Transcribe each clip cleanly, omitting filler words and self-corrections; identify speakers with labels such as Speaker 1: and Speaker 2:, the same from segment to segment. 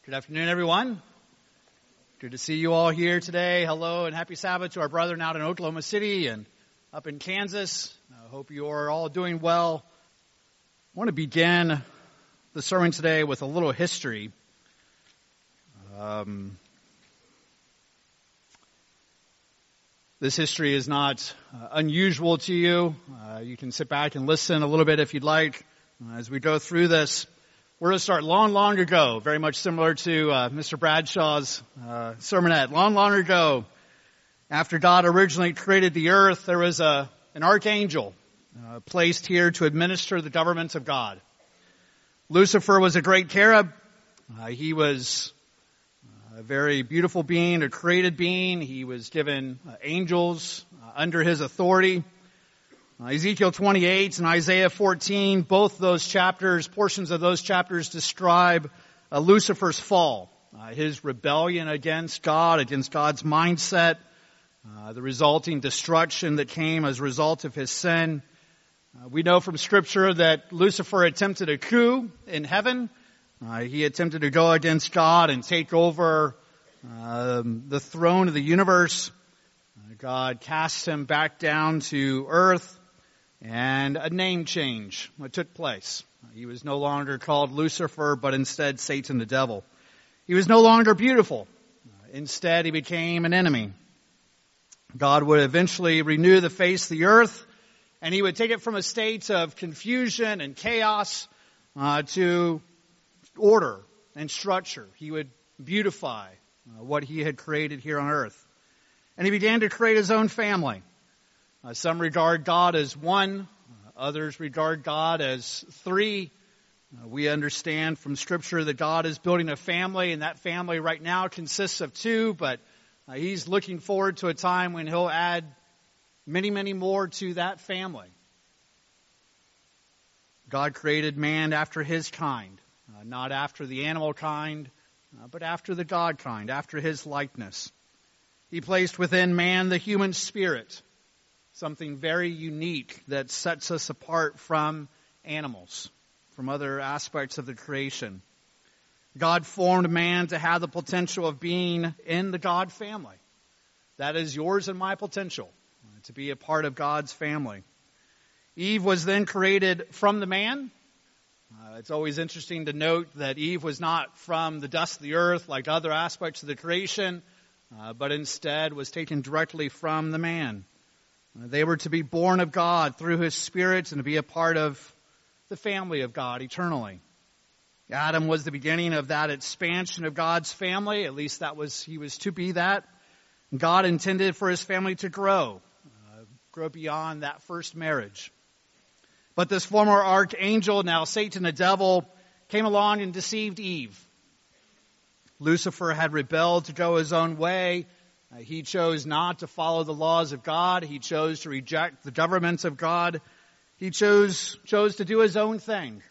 Speaker 1: Good afternoon, everyone. Good to see you all here today. Hello and happy Sabbath to our brethren out in Oklahoma City and up in Kansas. I hope you are all doing well. I want to begin the sermon today with a little history. This history is not unusual to you. You can sit back and listen a little bit if you'd like as we go through this. We're going to start long ago, very much similar to Mr. Bradshaw's sermonette. Long ago, after God originally created the earth, there was an archangel placed here to administer the governments of God. Lucifer was a great cherub. He was a very beautiful being, a created being. He was given angels under his authority. Ezekiel 28 and Isaiah 14, both those chapters, portions of those chapters describe Lucifer's fall, his rebellion against God, against God's mindset, the resulting destruction that came as a result of his sin. We know from Scripture that Lucifer attempted a coup in heaven. He attempted to go against God and take over the throne of the universe. God cast him back down to earth. And a name change took place. He was no longer called Lucifer, but instead Satan the devil. He was no longer beautiful. Instead, he became an enemy. God would eventually renew the face of the earth, and he would take it from a state of confusion and chaos to order and structure. He would beautify what he had created here on earth. And he began to create his own family. Some regard God as one. Others regard God as three. We understand from Scripture that God is building a family, and that family right now consists of two, but he's looking forward to a time when he'll add many more to that family. God created man after his kind, not after the animal kind, but after the God kind, after his likeness. He placed within man the human spirit, something very unique that sets us apart from animals, from other aspects of the creation. God formed man to have the potential of being in the God family. That is yours and my potential, to be a part of God's family. Eve was then created from the man. It's always interesting to note that Eve was not from the dust of the earth like other aspects of the creation, but instead was taken directly from the man. They were to be born of God through his Spirit and to be a part of the family of God eternally. Adam was the beginning of that expansion of God's family. At least he was to be that. God intended for his family to grow beyond that first marriage. But this former archangel, now Satan the devil, came along and deceived Eve. Lucifer had rebelled to go his own way. He chose not to follow the laws of God. He chose to reject the governments of God. He chose to do his own thing.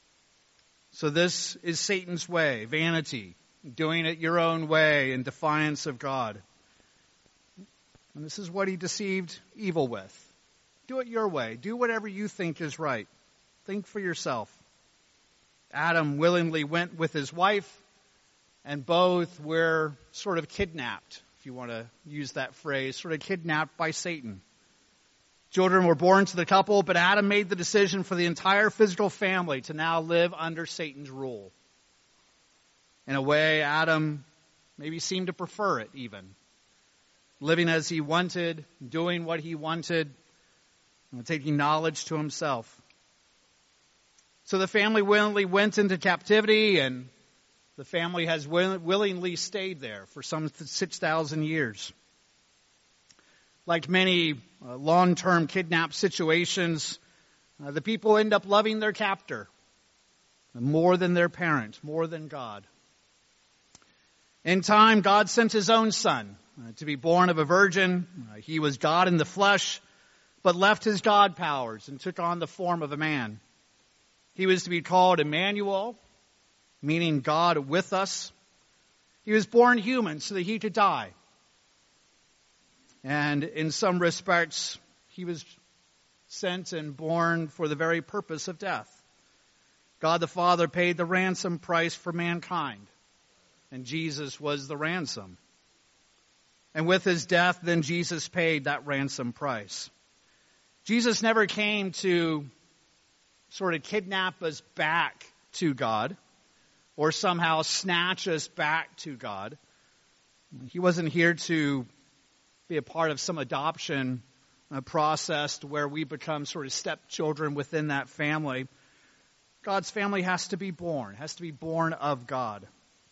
Speaker 1: So this is Satan's way, vanity, doing it your own way in defiance of God. And this is what he deceived evil with. Do it your way. Do whatever you think is right. Think for yourself. Adam willingly went with his wife, and both were sort of kidnapped, if you want to use that phrase, sort of kidnapped by Satan. Children were born to the couple, but Adam made the decision for the entire physical family to now live under Satan's rule. In a way, Adam maybe seemed to prefer it even. Living as he wanted, doing what he wanted, taking knowledge to himself. So the family willingly went into captivity, and the family has willingly stayed there for some 6,000 years. Like many long-term kidnap situations, the people end up loving their captor more than their parent, more than God. In time, God sent his own son to be born of a virgin. He was God in the flesh, but left his God powers and took on the form of a man. He was to be called Emmanuel, meaning God with us. He was born human so that he could die. And in some respects, he was sent and born for the very purpose of death. God the Father paid the ransom price for mankind. and Jesus was the ransom. And with his death, then Jesus paid that ransom price. Jesus never came to sort of kidnap us back to God or somehow snatch us back to God. He wasn't here to be a part of some adoption process to where we become sort of stepchildren within that family. God's family has to be born of God.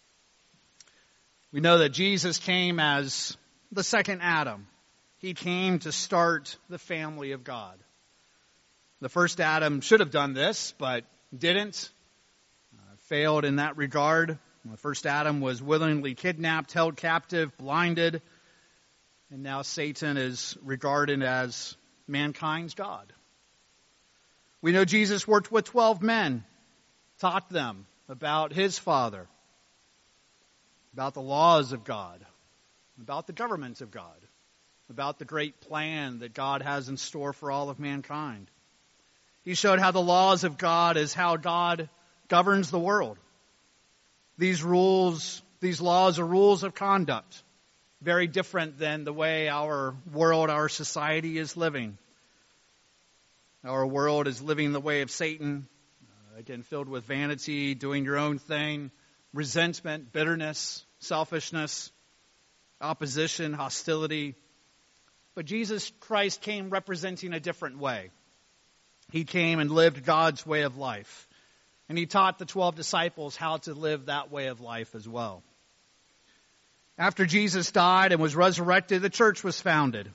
Speaker 1: We know that Jesus came as the second Adam. He came to start the family of God. The first Adam should have done this, but didn't. Failed in that regard. The first Adam was willingly kidnapped, held captive, blinded, and now Satan is regarded as mankind's God. We know Jesus worked with 12 men, taught them about his Father, about the laws of God, about the government of God, about the great plan that God has in store for all of mankind. He showed how the laws of God is how God governs the world. These laws are rules of conduct, very different than the way our world, our society is living. Our world is living the way of Satan, again, filled with vanity, doing your own thing, resentment, bitterness, selfishness, opposition, hostility. But Jesus Christ came representing a different way. He came and lived God's way of life. And he taught the 12 disciples how to live that way of life as well. After Jesus died and was resurrected, the church was founded.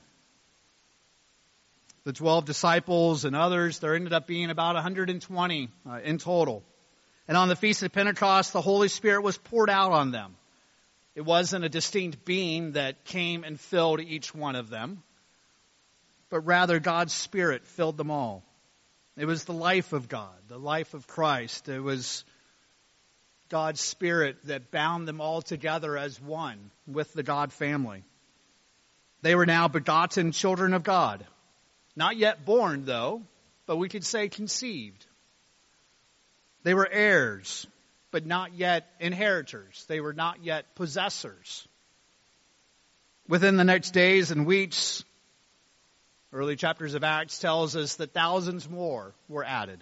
Speaker 1: The 12 disciples and others, there ended up being about 120 in total. And on the Feast of Pentecost, the Holy Spirit was poured out on them. It wasn't a distinct being that came and filled each one of them, but rather God's Spirit filled them all. It was the life of God, the life of Christ. It was God's Spirit that bound them all together as one with the God family. They were now begotten children of God. Not yet born, though, but we could say conceived. They were heirs, but not yet inheritors. They were not yet possessors. Within the next days and weeks, early chapters of Acts tells us that thousands more were added.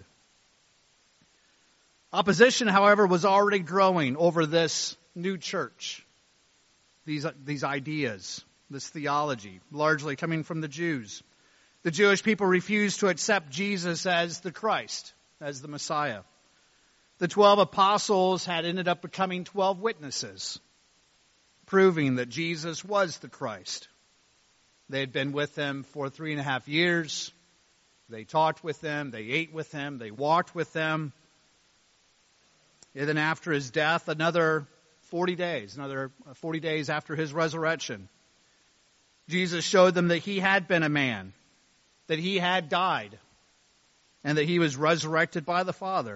Speaker 1: Opposition, however, was already growing over this new church. These ideas, this theology, largely coming from the Jews. The Jewish people refused to accept Jesus as the Christ, as the Messiah. The 12 apostles had ended up becoming 12 witnesses, proving that Jesus was the Christ. They had been with him for 3.5 years. They talked with him. They ate with him. They walked with him. And then after his death, another 40 days after his resurrection, Jesus showed them that he had been a man, that he had died, and that he was resurrected by the Father.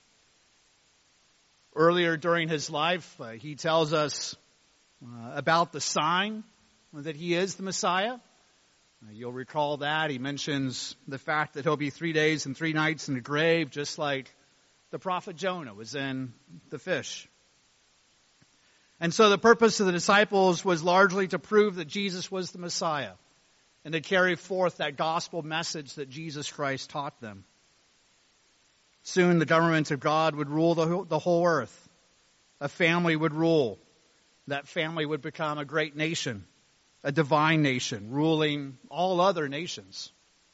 Speaker 1: Earlier during his life, he tells us about the sign that he is the Messiah. You'll recall that. He mentions the fact that he'll be 3 days and 3 nights in the grave, just like the prophet Jonah was in the fish. And so the purpose of the disciples was largely to prove that Jesus was the Messiah and to carry forth that gospel message that Jesus Christ taught them. Soon the government of God would rule the whole earth. A family would rule. That family would become a great nation, a divine nation, ruling all other nations.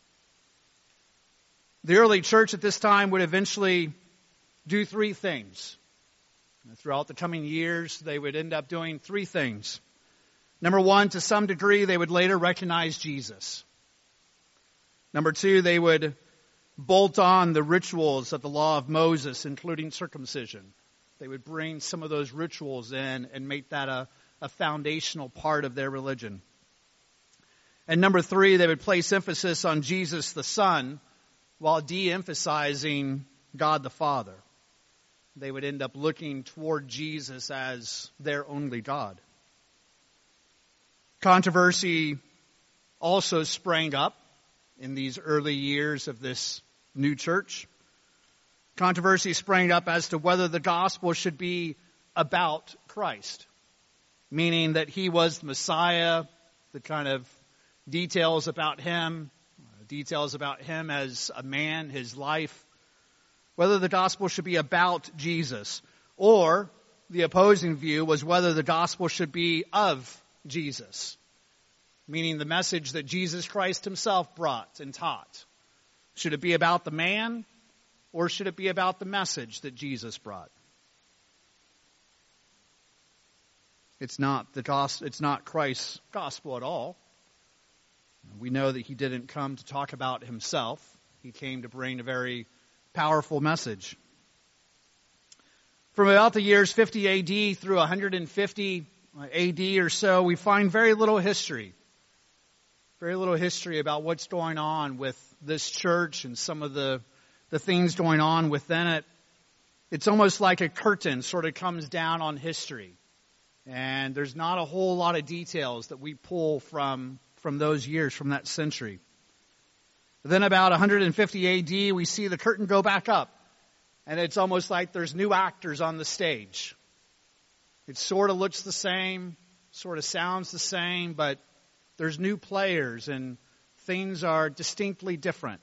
Speaker 1: The early church at this time would eventually do 3 things. Throughout the coming years, they would end up doing 3 things. Number 1, to some degree, they would later recognize Jesus. Number 2, they would bolt on the rituals of the law of Moses, including circumcision. They would bring some of those rituals in and make that a foundational part of their religion. And number 3, they would place emphasis on Jesus the Son while de-emphasizing God the Father. They would end up looking toward Jesus as their only God. Controversy also sprang up in these early years of this new church. Controversy sprang up as to whether the gospel should be about Christ, meaning that he was the Messiah, the kind of details about him as a man, his life, whether the gospel should be about Jesus, or the opposing view was whether the gospel should be of Jesus, meaning the message that Jesus Christ himself brought and taught. Should it be about the man, or should it be about the message that Jesus brought? It's not Christ's gospel at all. We know that he didn't come to talk about himself. He came to bring a very powerful message. From about the years 50 AD through 150 AD or so, we find very little history. Very little history about what's going on with this church and some of the things going on within it. It's almost like a curtain sort of comes down on history. And there's not a whole lot of details that we pull from those years, from that century. Then about 150 AD, we see the curtain go back up. And it's almost like there's new actors on the stage. It sort of looks the same, sort of sounds the same, but there's new players and things are distinctly different.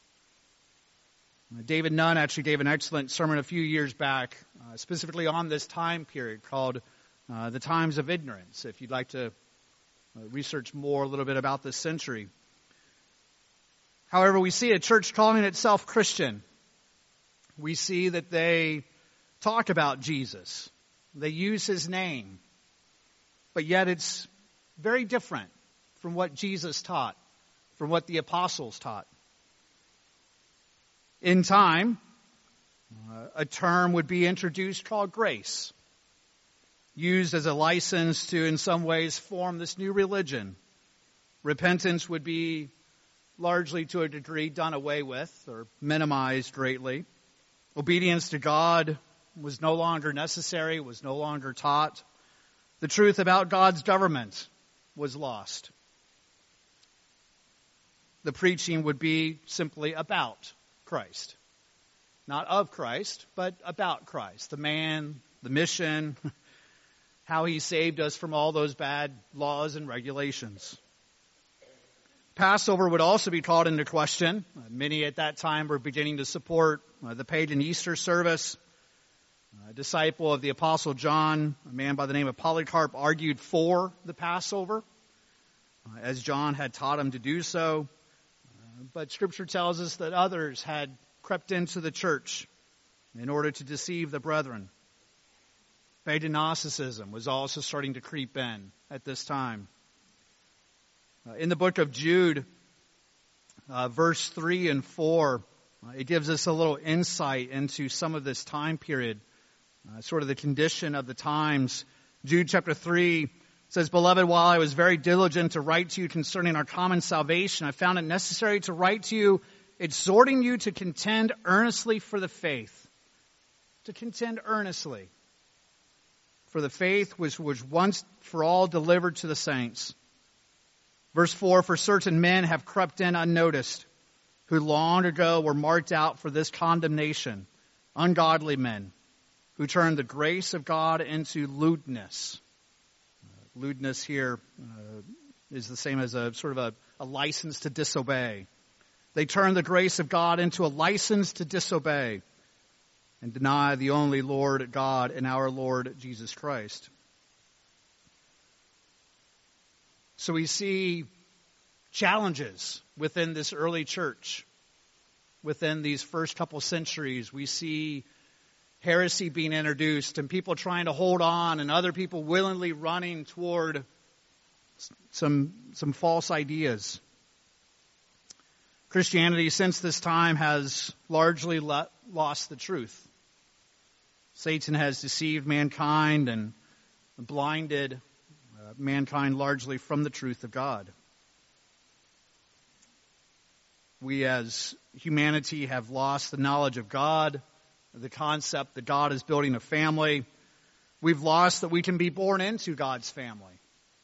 Speaker 1: David Nunn actually gave an excellent sermon a few years back, specifically on this time period called The Times of Ignorance, if you'd like to research more a little bit about this century. However, we see a church calling itself Christian. We see that they talk about Jesus. They use his name. But yet it's very different from what Jesus taught, from what the apostles taught. In time, a term would be introduced called grace, used as a license to, in some ways, form this new religion. Repentance would be largely, to a degree, done away with or minimized greatly. Obedience to God was no longer necessary, was no longer taught. The truth about God's government was lost. The preaching would be simply about Christ. Not of Christ, but about Christ. The man, the mission, how he saved us from all those bad laws and regulations. Passover would also be called into question. Many at that time were beginning to support the pagan Easter service. A disciple of the Apostle John, a man by the name of Polycarp, argued for the Passover, as John had taught him to do so. But Scripture tells us that others had crept into the church in order to deceive the brethren. Pagan Gnosticism was also starting to creep in at this time. In the book of Jude, verse 3 and 4, it gives us a little insight into some of this time period, sort of the condition of the times. Jude chapter 3 says, "Beloved, while I was very diligent to write to you concerning our common salvation, I found it necessary to write to you, exhorting you to contend earnestly for the faith." To contend earnestly for the faith which was once for all delivered to the saints. Verse 4, "For certain men have crept in unnoticed, who long ago were marked out for this condemnation, ungodly men, who turned the grace of God into lewdness." Lewdness here is the same as a sort of a license to disobey. They turned the grace of God into a license to disobey and deny the only Lord God and our Lord Jesus Christ. So we see challenges within this early church. Within these first couple centuries, we see heresy being introduced and people trying to hold on and other people willingly running toward some false ideas. Christianity since this time has largely lost the truth. Satan has deceived mankind and blinded mankind largely from the truth of God. We as humanity have lost the knowledge of God, the concept that God is building a family. We've lost that we can be born into God's family.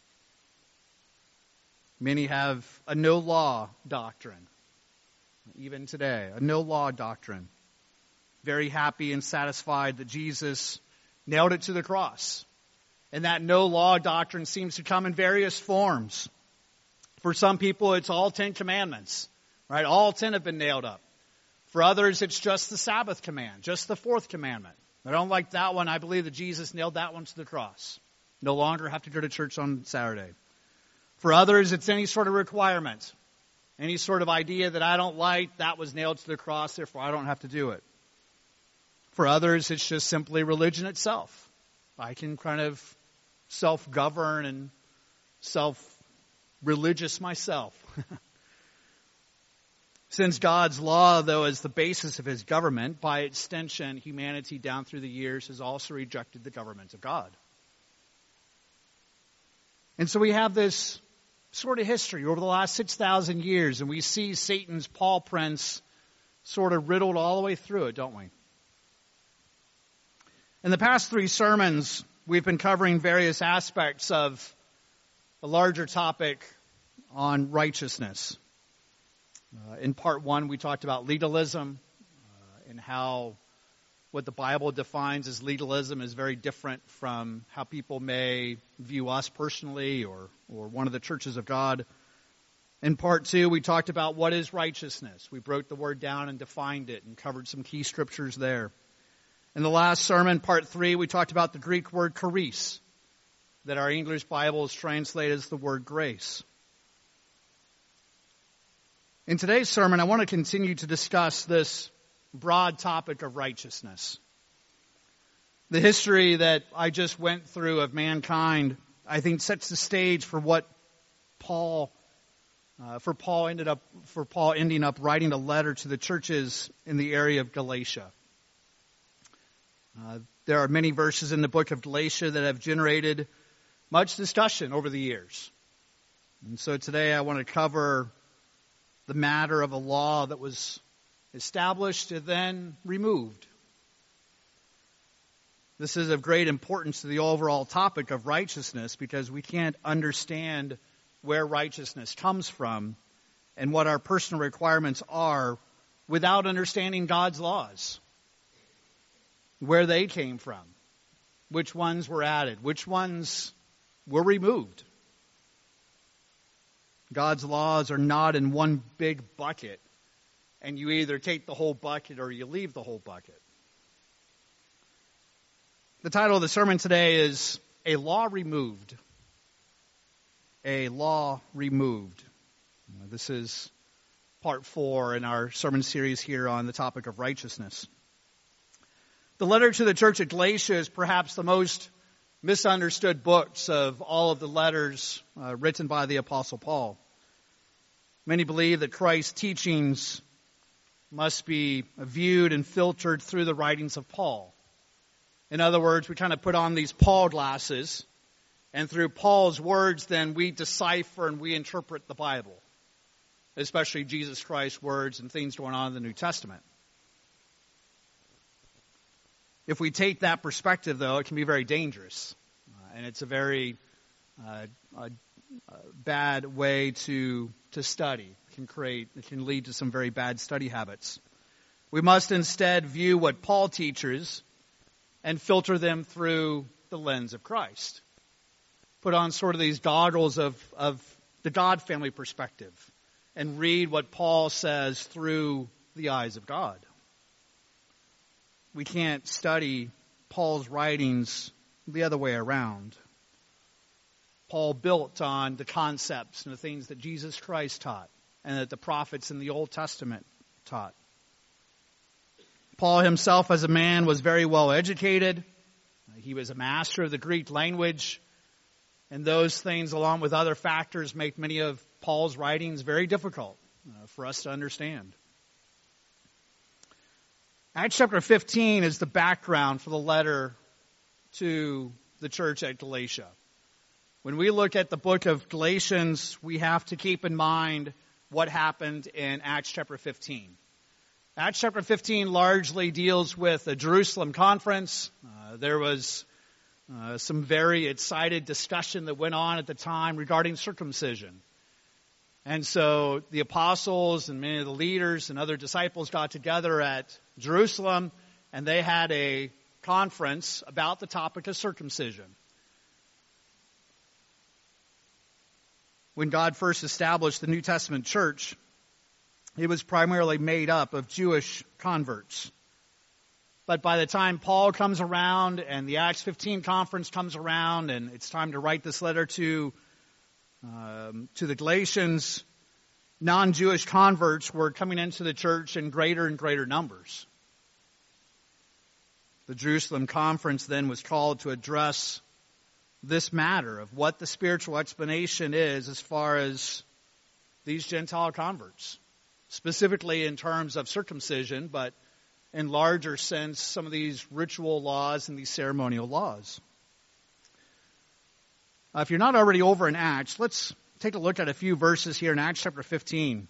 Speaker 1: Many have a no-law doctrine, even today, a no-law doctrine. Very happy and satisfied that Jesus nailed it to the cross. And that no law doctrine seems to come in various forms. For some people, it's all 10 commandments, right? All 10 have been nailed up. For others, it's just the Sabbath command, just the 4th commandment. I don't like that one. I believe that Jesus nailed that one to the cross. No longer have to go to church on Saturday. For others, it's any sort of requirement. Any sort of idea that I don't like, that was nailed to the cross, therefore I don't have to do it. For others, it's just simply religion itself. I can kind of self-govern and self-religious myself. Since God's law, though, is the basis of his government, by extension, humanity down through the years has also rejected the government of God. And so we have this sort of history over the last 6,000 years, and we see Satan's paw prints sort of riddled all the way through it, don't we? In the past 3 sermons, we've been covering various aspects of a larger topic on righteousness. In part 1, we talked about legalism and how what the Bible defines as legalism is very different from how people may view us personally or one of the churches of God. In part 2, we talked about what is righteousness. We broke the word down and defined it and covered some key scriptures there. In the last sermon, part 3, we talked about the Greek word charis, that our English Bibles translate as the word grace. In today's sermon, I want to continue to discuss this broad topic of righteousness. The history that I just went through of mankind, I think, sets the stage for what Paul ending up writing a letter to the churches in the area of Galatia. There are many verses in the book of Galatia that have generated much discussion over the years. And so today I want to cover the matter of a law that was established and then removed. This is of great importance to the overall topic of righteousness because we can't understand where righteousness comes from and what our personal requirements are without understanding God's laws. Where they came from, which ones were added, which ones were removed. God's laws are not in one big bucket, and you either take the whole bucket or you leave the whole bucket. The title of the sermon today is A Law Removed. A Law Removed. This is part 4 in our sermon series here on the topic of righteousness. The letter to the church at Galatia is perhaps the most misunderstood books of all of the letters written by the Apostle Paul. Many believe that Christ's teachings must be viewed and filtered through the writings of Paul. In other words, we kind of put on these Paul glasses, and through Paul's words, then we decipher and we interpret the Bible, especially Jesus Christ's words and things going on in the New Testament. If we take that perspective, though, it can be very dangerous. And it's a very bad way to study. It can lead to some very bad study habits. We must instead view what Paul teaches and filter them through the lens of Christ. Put on sort of these goggles of the God family perspective and read what Paul says through the eyes of God. We can't study Paul's writings the other way around. Paul built on the concepts and the things that Jesus Christ taught and that the prophets in the Old Testament taught. Paul himself as a man was very well educated. He was a master of the Greek language. And those things, along with other factors, make many of Paul's writings very difficult for us to understand. Acts chapter 15 is the background for the letter to the church at Galatia. When we look at the book of Galatians, we have to keep in mind what happened in Acts chapter 15. Acts chapter 15 largely deals with the Jerusalem conference. There was some very excited discussion that went on at the time regarding circumcision. And so the apostles and many of the leaders and other disciples got together at Jerusalem, and they had a conference about the topic of circumcision. when God first established the New Testament church, it was primarily made up of Jewish converts. But by the time Paul comes around and the Acts 15 conference comes around and it's time to write this letter to the Galatians, non-Jewish converts were coming into the church in greater and greater numbers. The Jerusalem conference then was called to address this matter of what the spiritual explanation is as far as these Gentile converts, specifically in terms of circumcision, but in larger sense, some of these ritual laws and these ceremonial laws. If you're not already over in Acts, let's take a look at a few verses here in Acts chapter 15.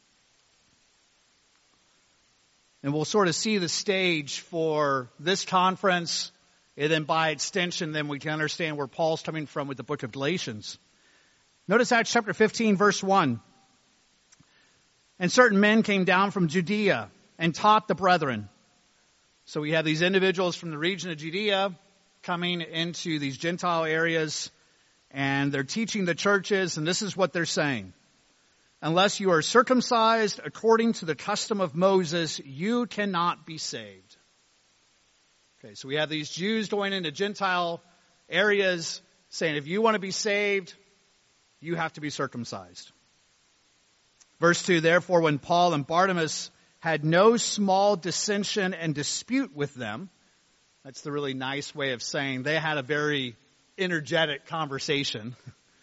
Speaker 1: And we'll sort of see the stage for this conference, and then by extension, then we can understand where Paul's coming from with the book of Galatians. Notice Acts chapter 15, verse 1. And certain men came down from Judea and taught the brethren. So we have these individuals from the region of Judea coming into these Gentile areas, and they're teaching the churches, and this is what they're saying. Unless you are circumcised according to the custom of Moses, you cannot be saved. Okay, so we have these Jews going into Gentile areas saying, if you want to be saved, you have to be circumcised. Verse 2, therefore, when Paul and Barnabas had no small dissension and dispute with them, that's the really nice way of saying they had a very energetic conversation.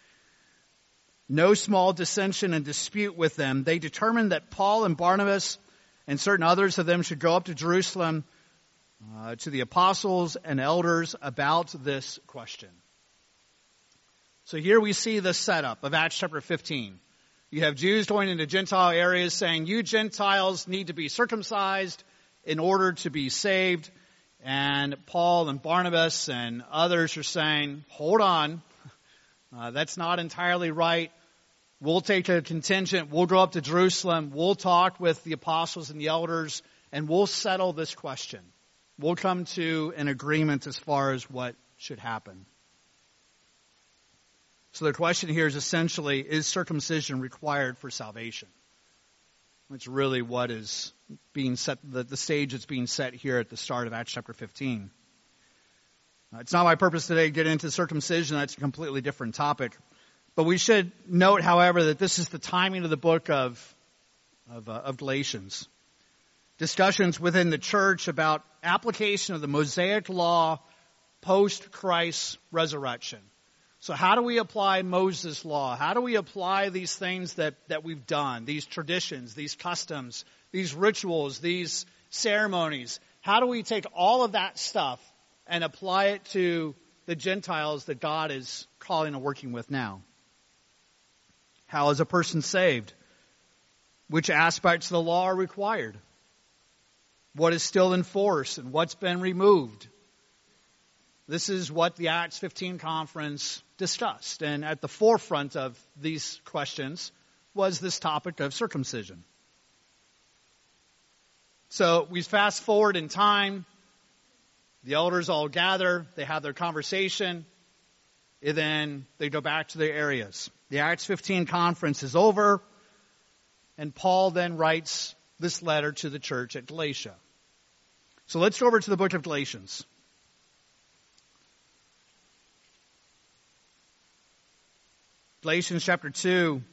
Speaker 1: No small dissension and dispute with them. They determined that Paul and Barnabas and certain others of them should go up to Jerusalem to the apostles and elders about this question. So here we see the setup of Acts chapter 15. You have Jews going into Gentile areas saying, you Gentiles need to be circumcised in order to be saved. And Paul and Barnabas and others are saying, hold on, that's not entirely right. We'll take a contingent, we'll go up to Jerusalem, we'll talk with the apostles and the elders, and we'll settle this question. We'll come to an agreement as far as what should happen. So the question here is essentially, is circumcision required for salvation? That's really what is being set, the stage that's being set here at the start of Acts chapter 15. It's not my purpose today to get into circumcision. That's a completely different topic. But we should note, however, that this is the timing of the book of Galatians. Discussions within the church about application of the Mosaic law post-Christ's resurrection. So how do we apply Moses' law? How do we apply these things that we've done, these traditions, these customs, these rituals, these ceremonies? How do we take all of that stuff and apply it to the Gentiles that God is calling and working with now? How is a person saved? Which aspects of the law are required? What is still in force and what's been removed? This is what the Acts 15 conference discussed. And at the forefront of these questions was this topic of circumcision. So we fast forward in time. The elders all gather. They have their conversation. And then they go back to their areas. The Acts 15 conference is over. And Paul then writes this letter to the church at Galatia. So let's go over to the book of Galatians. Galatians chapter 2.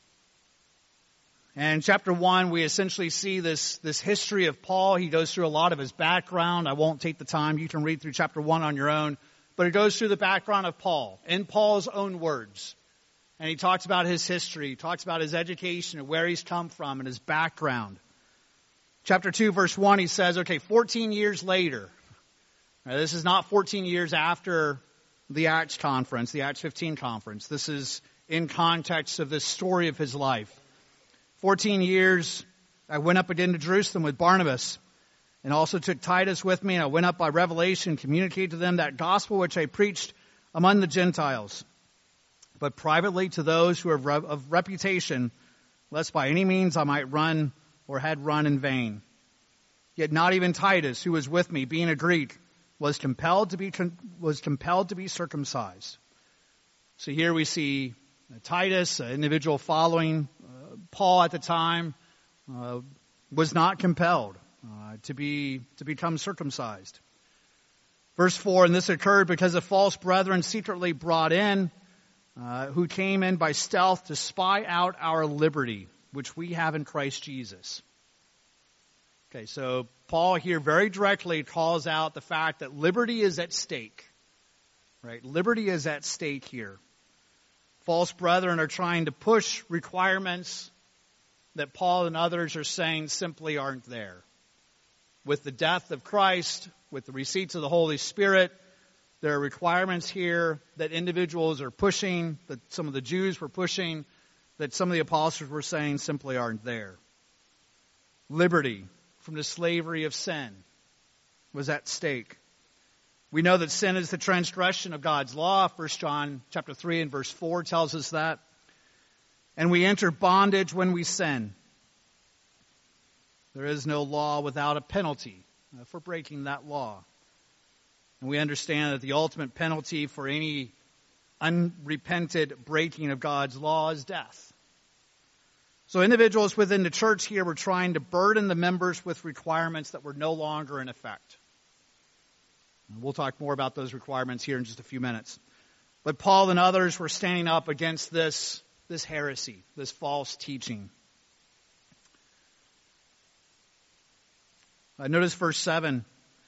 Speaker 1: And chapter 1, we essentially see this history of Paul. He goes through a lot of his background. I won't take the time. You can read through chapter 1 on your own. But it goes through the background of Paul, in Paul's own words. And he talks about his history. He talks about his education and where he's come from and his background. Chapter 2, verse 1, he says, 14 years later. Now, this is not 14 years after the Acts conference, the Acts 15 conference. This is in context of this story of his life. 14 years, I went up again to Jerusalem with Barnabas and also took Titus with me. And I went up by revelation, communicated to them that gospel which I preached among the Gentiles, but privately to those who are of reputation, lest by any means I might run or had run in vain. Yet not even Titus, who was with me, being a Greek, was compelled to be circumcised. So here we see Titus, an individual following Paul at the time, was not compelled to become circumcised. Verse 4, and this occurred because of false brethren secretly brought in, who came in by stealth to spy out our liberty, which we have in Christ Jesus. Okay, so Paul here very directly calls out the fact that liberty is at stake. Right? Liberty is at stake here. False brethren are trying to push requirements that Paul and others are saying simply aren't there. With the death of Christ, with the receipts of the Holy Spirit, there are requirements here that individuals are pushing, that some of the Jews were pushing, that some of the apostles were saying simply aren't there. Liberty from the slavery of sin was at stake. We know that sin is the transgression of God's law. 1 John chapter 3 and verse 4 tells us that. And we enter bondage when we sin. There is no law without a penalty for breaking that law. And we understand that the ultimate penalty for any unrepented breaking of God's law is death. So individuals within the church here were trying to burden the members with requirements that were no longer in effect. And we'll talk more about those requirements here in just a few minutes. But Paul and others were standing up against this heresy, this false teaching. Notice verse 7.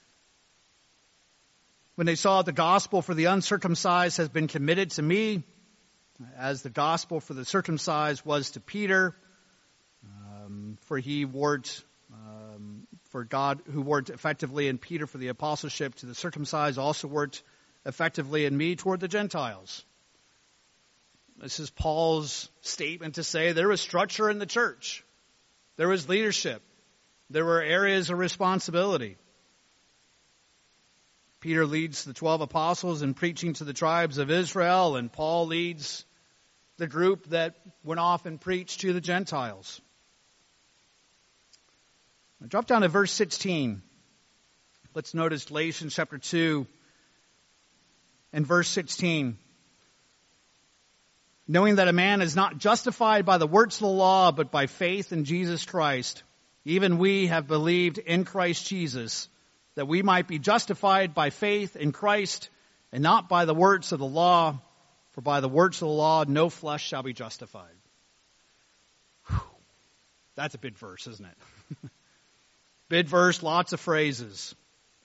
Speaker 1: When they saw that the gospel for the uncircumcised has been committed to me, as the gospel for the circumcised was to Peter, for he worked for God, who worked effectively in Peter for the apostleship to the circumcised, also worked effectively in me toward the Gentiles. This is Paul's statement to say there was structure in the church. There was leadership. There were areas of responsibility. Peter leads the 12 apostles in preaching to the tribes of Israel, and Paul leads the group that went off and preached to the Gentiles. Now drop down to verse 16. Let's notice Galatians chapter 2 and verse 16. Knowing that a man is not justified by the works of the law, but by faith in Jesus Christ, even we have believed in Christ Jesus, that we might be justified by faith in Christ and not by the works of the law, for by the works of the law no flesh shall be justified. Whew. That's a big verse, isn't it? Big verse, lots of phrases.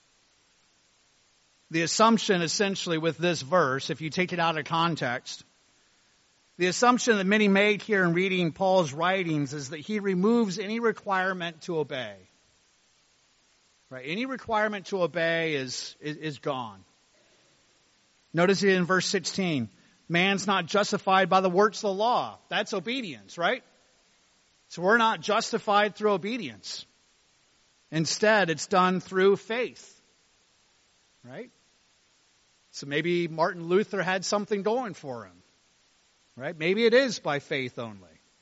Speaker 1: The assumption essentially with this verse, if you take it out of context, the assumption that many make here in reading Paul's writings is that he removes any requirement to obey. Right? Any requirement to obey is gone. Notice it in verse 16. Man's not justified by the works of the law. That's obedience, right? So we're not justified through obedience. Instead, it's done through faith. Right? So maybe Martin Luther had something going for him. Right? Maybe it is by faith only.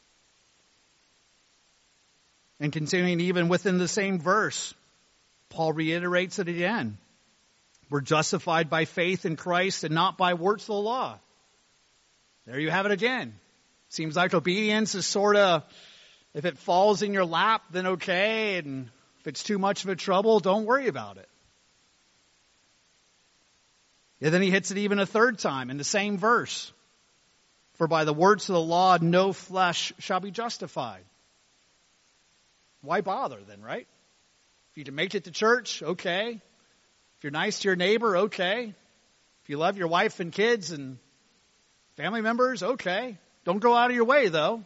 Speaker 1: And continuing even within the same verse, Paul reiterates it again. We're justified by faith in Christ and not by works of the law. There you have it again. Seems like obedience is sort of, if it falls in your lap, then okay. And if it's too much of a trouble, don't worry about it. And then he hits it even a third time in the same verse. For by the works of the law, no flesh shall be justified. Why bother then, right? If you can make it to church, okay. If you're nice to your neighbor, okay. If you love your wife and kids and family members, okay. Don't go out of your way, though.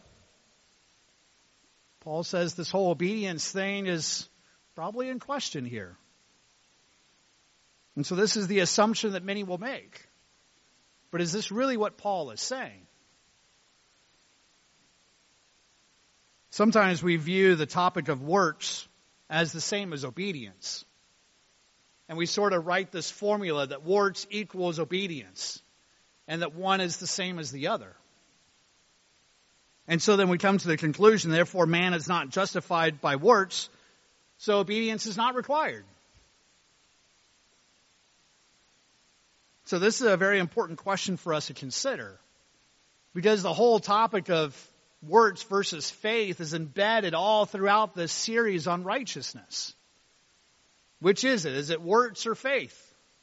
Speaker 1: Paul says this whole obedience thing is probably in question here. And so this is the assumption that many will make. But is this really what Paul is saying? Sometimes we view the topic of works as the same as obedience. And we sort of write this formula that works equals obedience, and that one is the same as the other. And so then we come to the conclusion, therefore man is not justified by works, so obedience is not required. So this is a very important question for us to consider. Because the whole topic of works versus faith is embedded all throughout this series on righteousness. Which is it? Is it works or faith?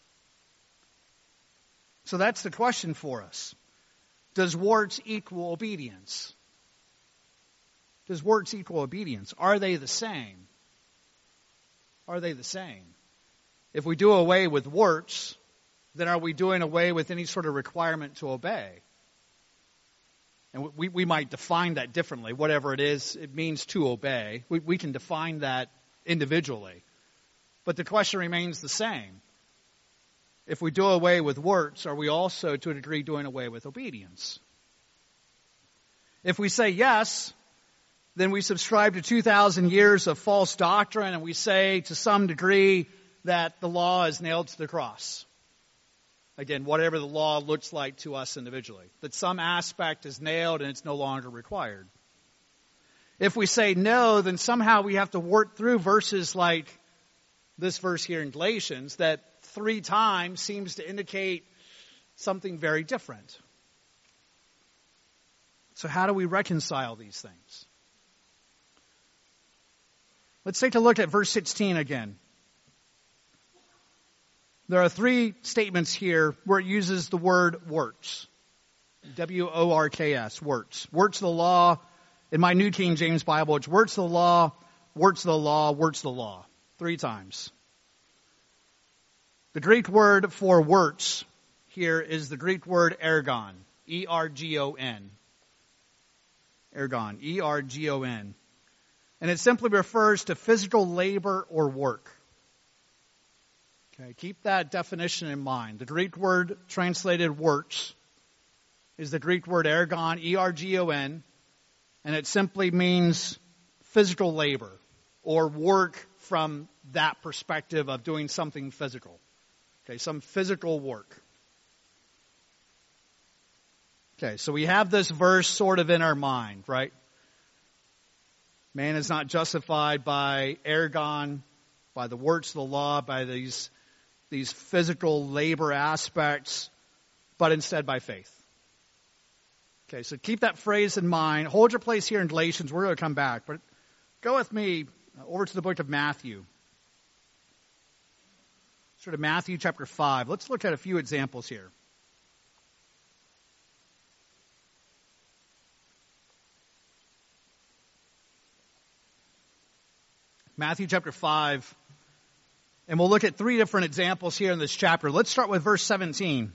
Speaker 1: So that's the question for us. Does works equal obedience? Does works equal obedience? Are they the same? Are they the same? If we do away with works, then are we doing away with any sort of requirement to obey? And we might define that differently. Whatever it is, it means to obey. We can define that individually. But the question remains the same. If we do away with works, are we also, to a degree, doing away with obedience? If we say yes, then we subscribe to 2,000 years of false doctrine, and we say, to some degree, that the law is nailed to the cross. Again, whatever the law looks like to us individually. That some aspect is nailed and it's no longer required. If we say no, then somehow we have to work through verses like this verse here in Galatians that 3 times seems to indicate something very different. So how do we reconcile these things? Let's take a look at verse 16 again. There are 3 statements here where it uses the word works. W-O-R-K-S, works. Works of the law. In my New King James Bible, it's works of the law, works of the law, works of the law. 3 times. The Greek word for works here is the Greek word ergon. E-R-G-O-N. Ergon. E-R-G-O-N. And it simply refers to physical labor or work. Okay, keep that definition in mind. The Greek word translated works is the Greek word ergon, E-R-G-O-N, and it simply means physical labor or work from that perspective of doing something physical. Okay, some physical work. Okay, so we have this verse sort of in our mind, right? Man is not justified by ergon, by the works of the law, by these physical labor aspects, but instead by faith. Okay, so keep that phrase in mind. Hold your place here in Galatians. We're going to come back, but go with me over to the book of Matthew. Sort of Matthew chapter 5. Let's look at a few examples here. Matthew chapter 5. And we'll look at 3 different examples here in this chapter. Let's start with verse 17.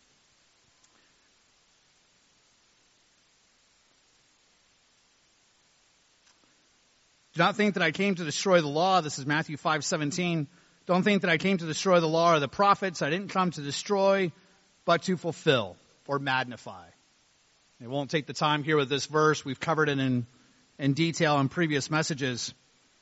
Speaker 1: Do not think that I came to destroy the law. This is Matthew 5:17. Don't think that I came to destroy the law or the prophets. I didn't come to destroy, but to fulfill or magnify. I won't take the time here with this verse. We've covered it in detail in previous messages.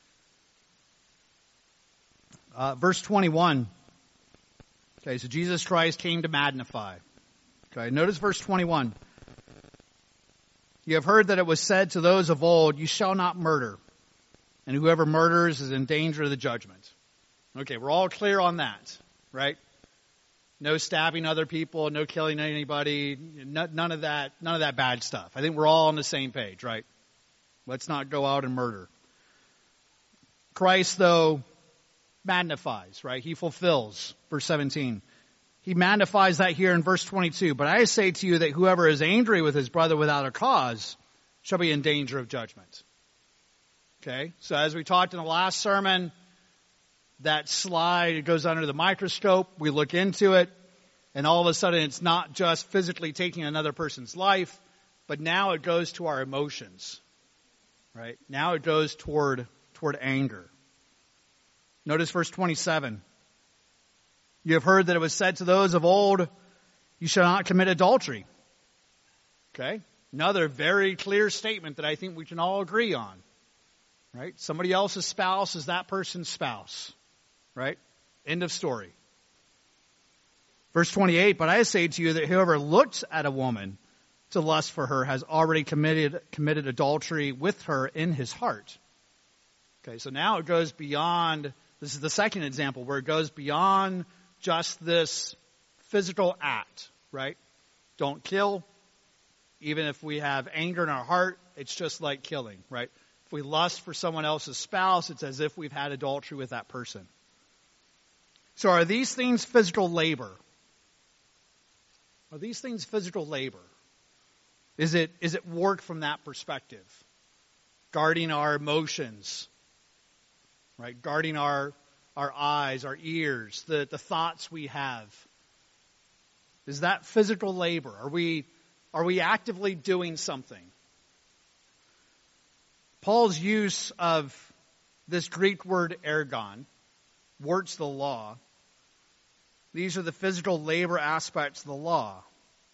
Speaker 1: Verse 21. Okay, so Jesus Christ came to magnify. Okay, notice verse 21. You have heard that it was said to those of old, you shall not murder, and whoever murders is in danger of the judgment. Okay, we're all clear on that, right? No stabbing other people, no killing anybody, none of that bad stuff. I think we're all on the same page, right? Let's not go out and murder. Christ, though, magnifies, right? He fulfills, verse 17. He magnifies that here in verse 22. But I say to you that whoever is angry with his brother without a cause shall be in danger of judgment. Okay, so as we talked in the last sermon, that slide goes under the microscope. We look into it, and all of a sudden it's not just physically taking another person's life, but now it goes to our emotions, right? Now it goes toward anger. Notice verse 27. You have heard that it was said to those of old, you shall not commit adultery. Okay? Another very clear statement that I think we can all agree on. Right? Somebody else's spouse is that person's spouse. Right? End of story. Verse 28, but I say to you that whoever looks at a woman to lust for her has already committed adultery with her in his heart. Okay, so now it goes beyond, this is the second example where it goes beyond just this physical act, right? Don't kill, Even if we have anger in our heart, it's just like killing, right? If we lust for someone else's spouse, it's as if we've had adultery with that person. So are these things physical labor? Are these things physical labor? Is it work from that perspective? Guarding our emotions, right? Guarding our eyes, our ears, the thoughts we have. Is that physical labor? Are we actively doing something? Paul's use of this Greek word ergon, works the law. These are the physical labor aspects of the law.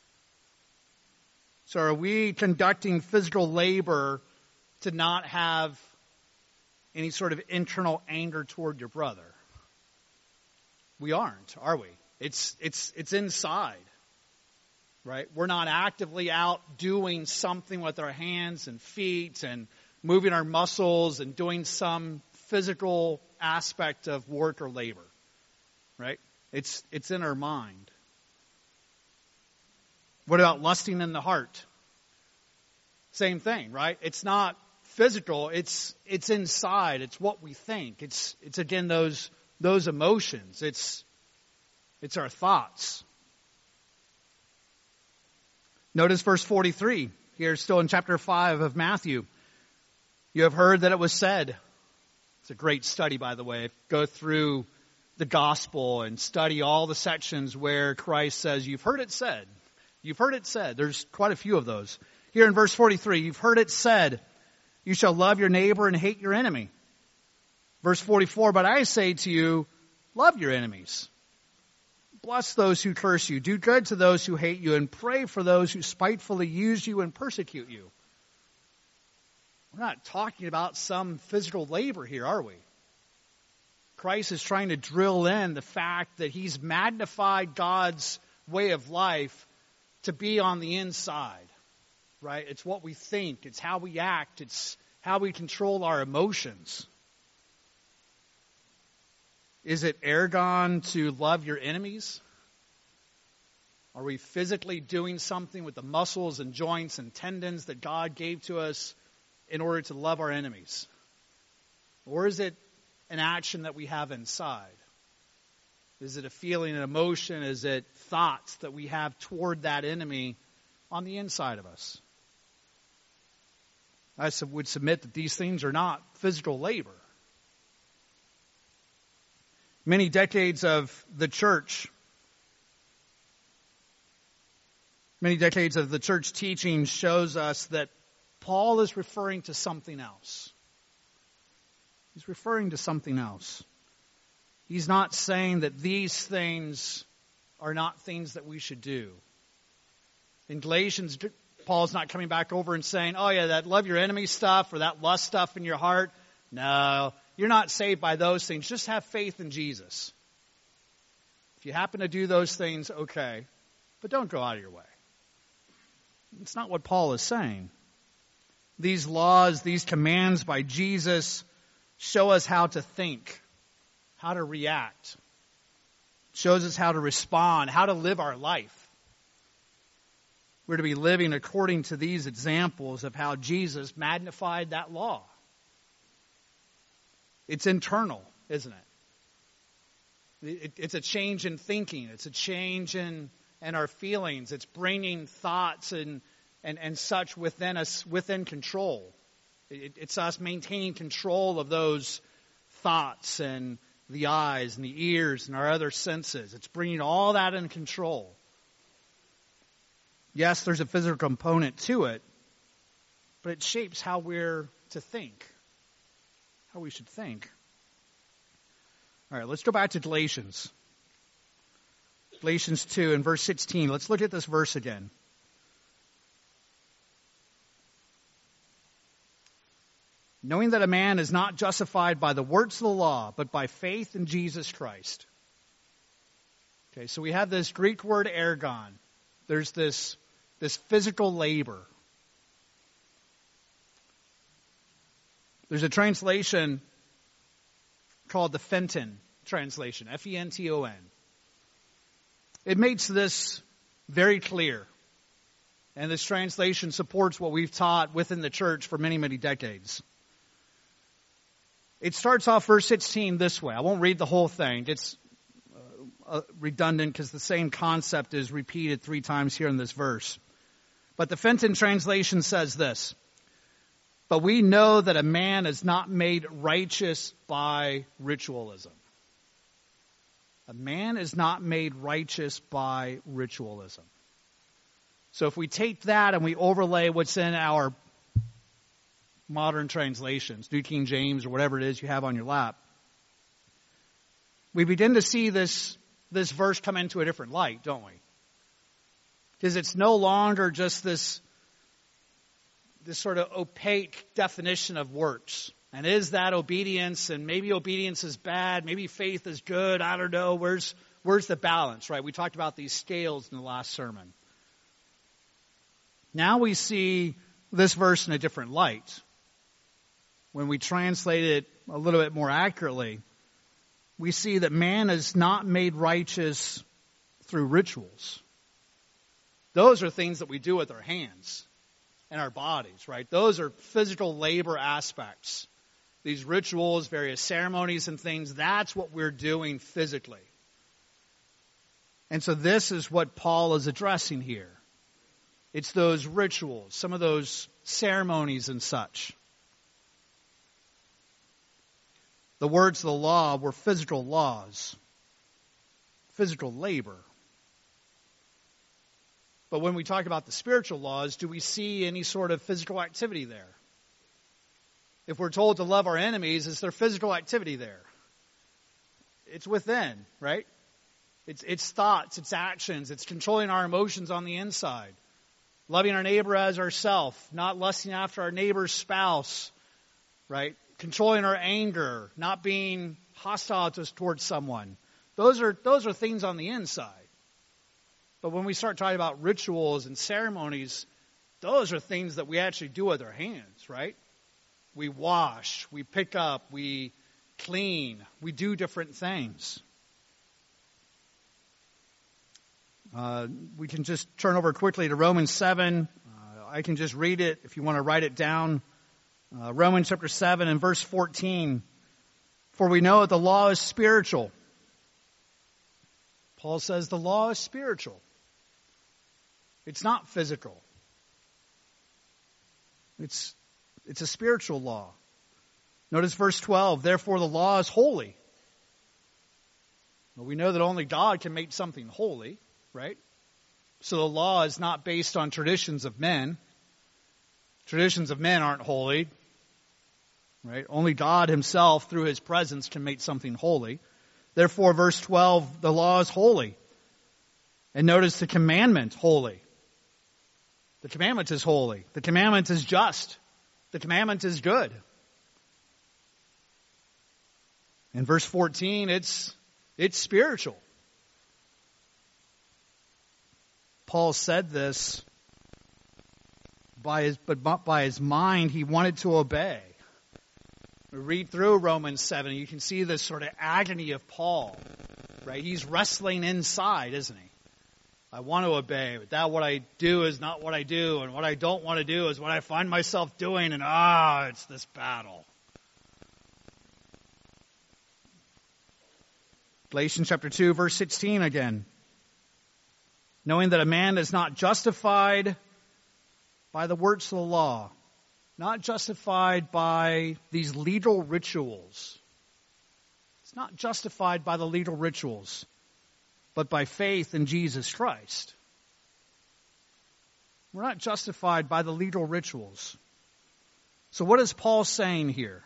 Speaker 1: So are we conducting physical labor to not have any sort of internal anger toward your brother? We aren't, are we? It's inside, right? We're not actively out doing something with our hands and feet and moving our muscles and doing some physical aspect of work or labor, right? It's in our mind. What about lusting in the heart? Same thing, right? It's not physical, it's inside, it's what we think. It's again those emotions. It's our thoughts. Notice verse 43, here still in chapter 5 of Matthew. You have heard that it was said. It's a great study, by the way. Go through the gospel and study all the sections where Christ says, you've heard it said. You've heard it said. There's quite a few of those. Here in verse 43, you've heard it said, you shall love your neighbor and hate your enemy. Verse 44, but I say to you, love your enemies. Bless those who curse you. Do good to those who hate you, and pray for those who spitefully use you and persecute you. We're not talking about some physical labor here, are we? Christ is trying to drill in the fact that he's magnified God's way of life to be on the inside, right? It's what we think. It's how we act. It's how we control our emotions. Is it ergon to love your enemies? Are we physically doing something with the muscles and joints and tendons that God gave to us in order to love our enemies? Or is it an action that we have inside? Is it a feeling, an emotion? Is it thoughts that we have toward that enemy on the inside of us? I would submit that these things are not physical labor. Many decades of the church teaching shows us that Paul is referring to something else. He's referring to something else. He's not saying that these things are not things that we should do. In Galatians, Paul's not coming back over and saying, oh yeah, that love your enemy stuff or that lust stuff in your heart. No, you're not saved by those things. Just have faith in Jesus. If you happen to do those things, okay. But don't go out of your way. It's not what Paul is saying. These laws, these commands by Jesus show us how to think, how to react. Shows us how to respond, how to live our life. We're to be living according to these examples of how Jesus magnified that law. It's internal, isn't it? It's a change in thinking. It's a change in our feelings. It's bringing thoughts and such within us, within control. It's us maintaining control of those thoughts and the eyes and the ears and our other senses. It's bringing all that in control. Yes, there's a physical component to it, but it shapes how we're to think, how we should think. All right, let's go back to Galatians. Galatians 2 and verse 16. Let's look at this verse again. Knowing that a man is not justified by the works of the law, but by faith in Jesus Christ. Okay, so we have this Greek word ergon. There's this physical labor. There's a translation called the Fenton translation, F-E-N-T-O-N. It makes this very clear. And this translation supports what we've taught within the church for many, many decades. It starts off verse 16 this way. I won't read the whole thing. It's redundant because the same concept is repeated 3 times here in this verse. But the Fenton translation says this: "But we know that a man is not made righteous by ritualism." A man is not made righteous by ritualism. So if we take that and we overlay what's in our modern translations, New King James or whatever it is you have on your lap, we begin to see this verse come into a different light, don't we? Because it's no longer just this sort of opaque definition of works. And is that obedience? And maybe obedience is bad. Maybe faith is good. I don't know. Where's the balance, right? We talked about these scales in the last sermon. Now we see this verse in a different light. When we translate it a little bit more accurately, we see that man is not made righteous through rituals. Those are things that we do with our hands and our bodies, right? Those are physical labor aspects. These rituals, various ceremonies and things, that's what we're doing physically. And so this is what Paul is addressing here. It's those rituals, some of those ceremonies and such. The words of the law were physical laws, physical labor. But when we talk about the spiritual laws, do we see any sort of physical activity there? If we're told to love our enemies, is there physical activity there? It's within, right? It's thoughts, it's actions, it's controlling our emotions on the inside. Loving our neighbor as ourselves, not lusting after our neighbor's spouse, right? Controlling our anger, not being hostile towards someone. Those are things on the inside. But when we start talking about rituals and ceremonies, those are things that we actually do with our hands, right? We wash, we pick up, we clean, we do different things. We can just turn over quickly to Romans 7. I can just read it if you want to write it down. Romans chapter 7 and verse 14. "For we know that the law is spiritual." Paul says the law is spiritual. It's not physical. It's a spiritual law. Notice verse 12. "Therefore the law is holy." Well, we know that only God can make something holy, right? So the law is not based on traditions of men. Traditions of men aren't holy, right? Only God himself, through his presence, can make something holy. Therefore, verse 12, the law is holy. And notice the commandment, holy. The commandment is holy. The commandment is just. The commandment is good. In verse 14, it's spiritual. Paul said this by his mind, he wanted to obey. We read through Romans 7, you can see this sort of agony of Paul, right? He's wrestling inside, isn't he? I want to obey, but that what I do is not what I do, and what I don't want to do is what I find myself doing, and it's this battle. Galatians chapter 2, verse 16 again. "Knowing that a man is not justified by the works of the law," not justified by these legal rituals. It's not justified by the legal rituals, but by faith in Jesus Christ. We're not justified by the legal rituals. So what is Paul saying here?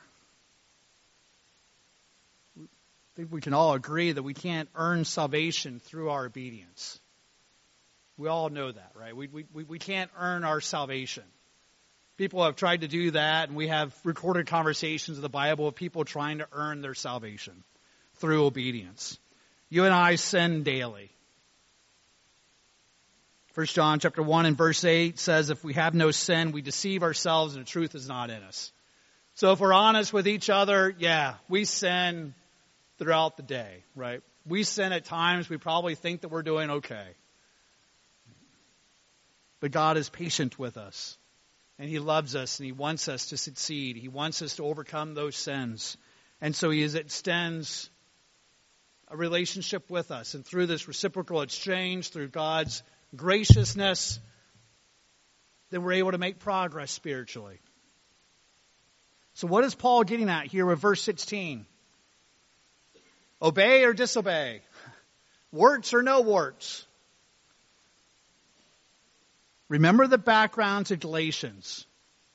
Speaker 1: I think we can all agree that we can't earn salvation through our obedience. We all know that, right? We can't earn our salvation. People have tried to do that, and we have recorded conversations in the Bible of people trying to earn their salvation through obedience. You and I sin daily. 1 John chapter 1 and verse 8 says, "If we have no sin, we deceive ourselves and the truth is not in us." So if we're honest with each other, we sin throughout the day, right? We sin at times we probably think that we're doing okay. But God is patient with us. And He loves us and He wants us to succeed. He wants us to overcome those sins. And so He extends a relationship with us. And through this reciprocal exchange, through God's graciousness, then we're able to make progress spiritually. So what is Paul getting at here with verse 16? Obey or disobey? Warts or no warts? Remember the background to Galatians.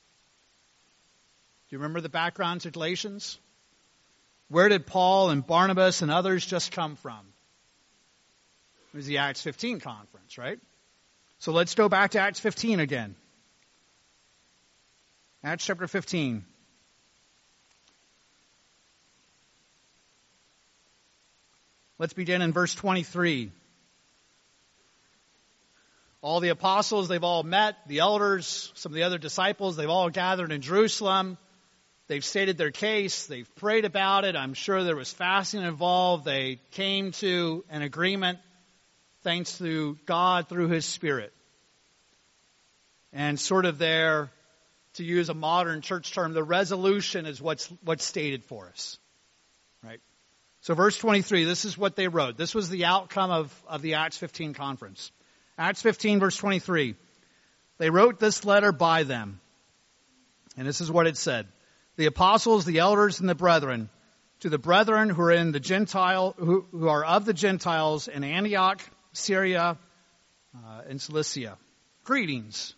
Speaker 1: Do you remember the background to Galatians? Where did Paul and Barnabas and others just come from? It was the Acts 15 conference, right? So let's go back to Acts 15 again. Acts chapter 15. Let's begin in verse 23. All the apostles, they've all met. The elders, some of the other disciples, they've all gathered in Jerusalem. They've stated their case. They've prayed about it. I'm sure there was fasting involved. They came to an agreement thanks to God through His Spirit. And sort of there, to use a modern church term, the resolution is what's stated for us. Right? So verse 23, this is what they wrote. This was the outcome of the Acts 15 conference. Acts 15, verse 23. They wrote this letter by them. And this is what it said. The apostles, the elders, and the brethren, to the brethren who are in the Gentile, who are of the Gentiles in Antioch, Syria, and Cilicia. Greetings.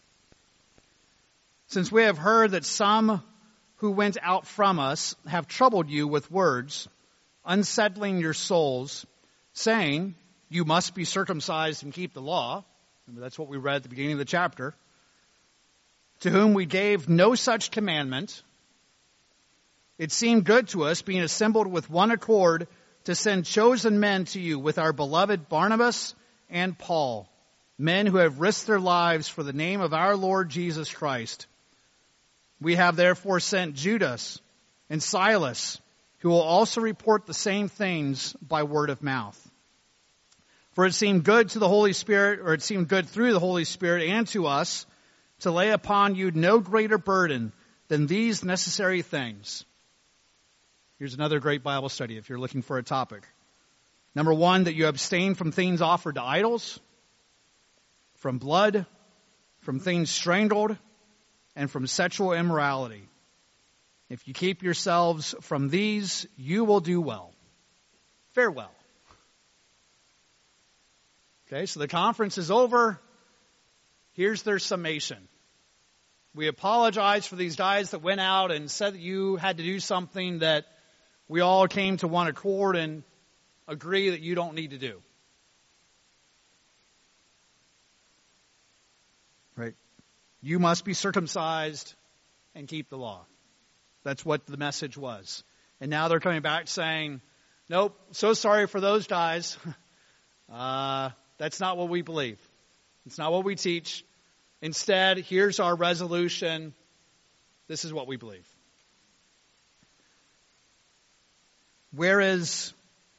Speaker 1: Since we have heard that some who went out from us have troubled you with words, unsettling your souls, saying, you must be circumcised and keep the law. Remember, that's what we read at the beginning of the chapter. To whom we gave no such commandment. It seemed good to us, being assembled with one accord, to send chosen men to you with our beloved Barnabas and Paul, men who have risked their lives for the name of our Lord Jesus Christ. We have therefore sent Judas and Silas, who will also report the same things by word of mouth. For it seemed good to the Holy Spirit, or it seemed good through the Holy Spirit and to us, to lay upon you no greater burden than these necessary things. Here's another great Bible study if you're looking for a topic. Number one, that you abstain from things offered to idols, from blood, from things strangled, and from sexual immorality. If you keep yourselves from these, you will do well. Farewell. Okay, so the conference is over. Here's their summation. We apologize for these guys that went out and said that you had to do something that we all came to one accord and agree that you don't need to do. Right? You must be circumcised and keep the law. That's what the message was. And now they're coming back saying, nope, so sorry for those guys. That's not what we believe. It's not what we teach. Instead, here's our resolution. This is what we believe. Where is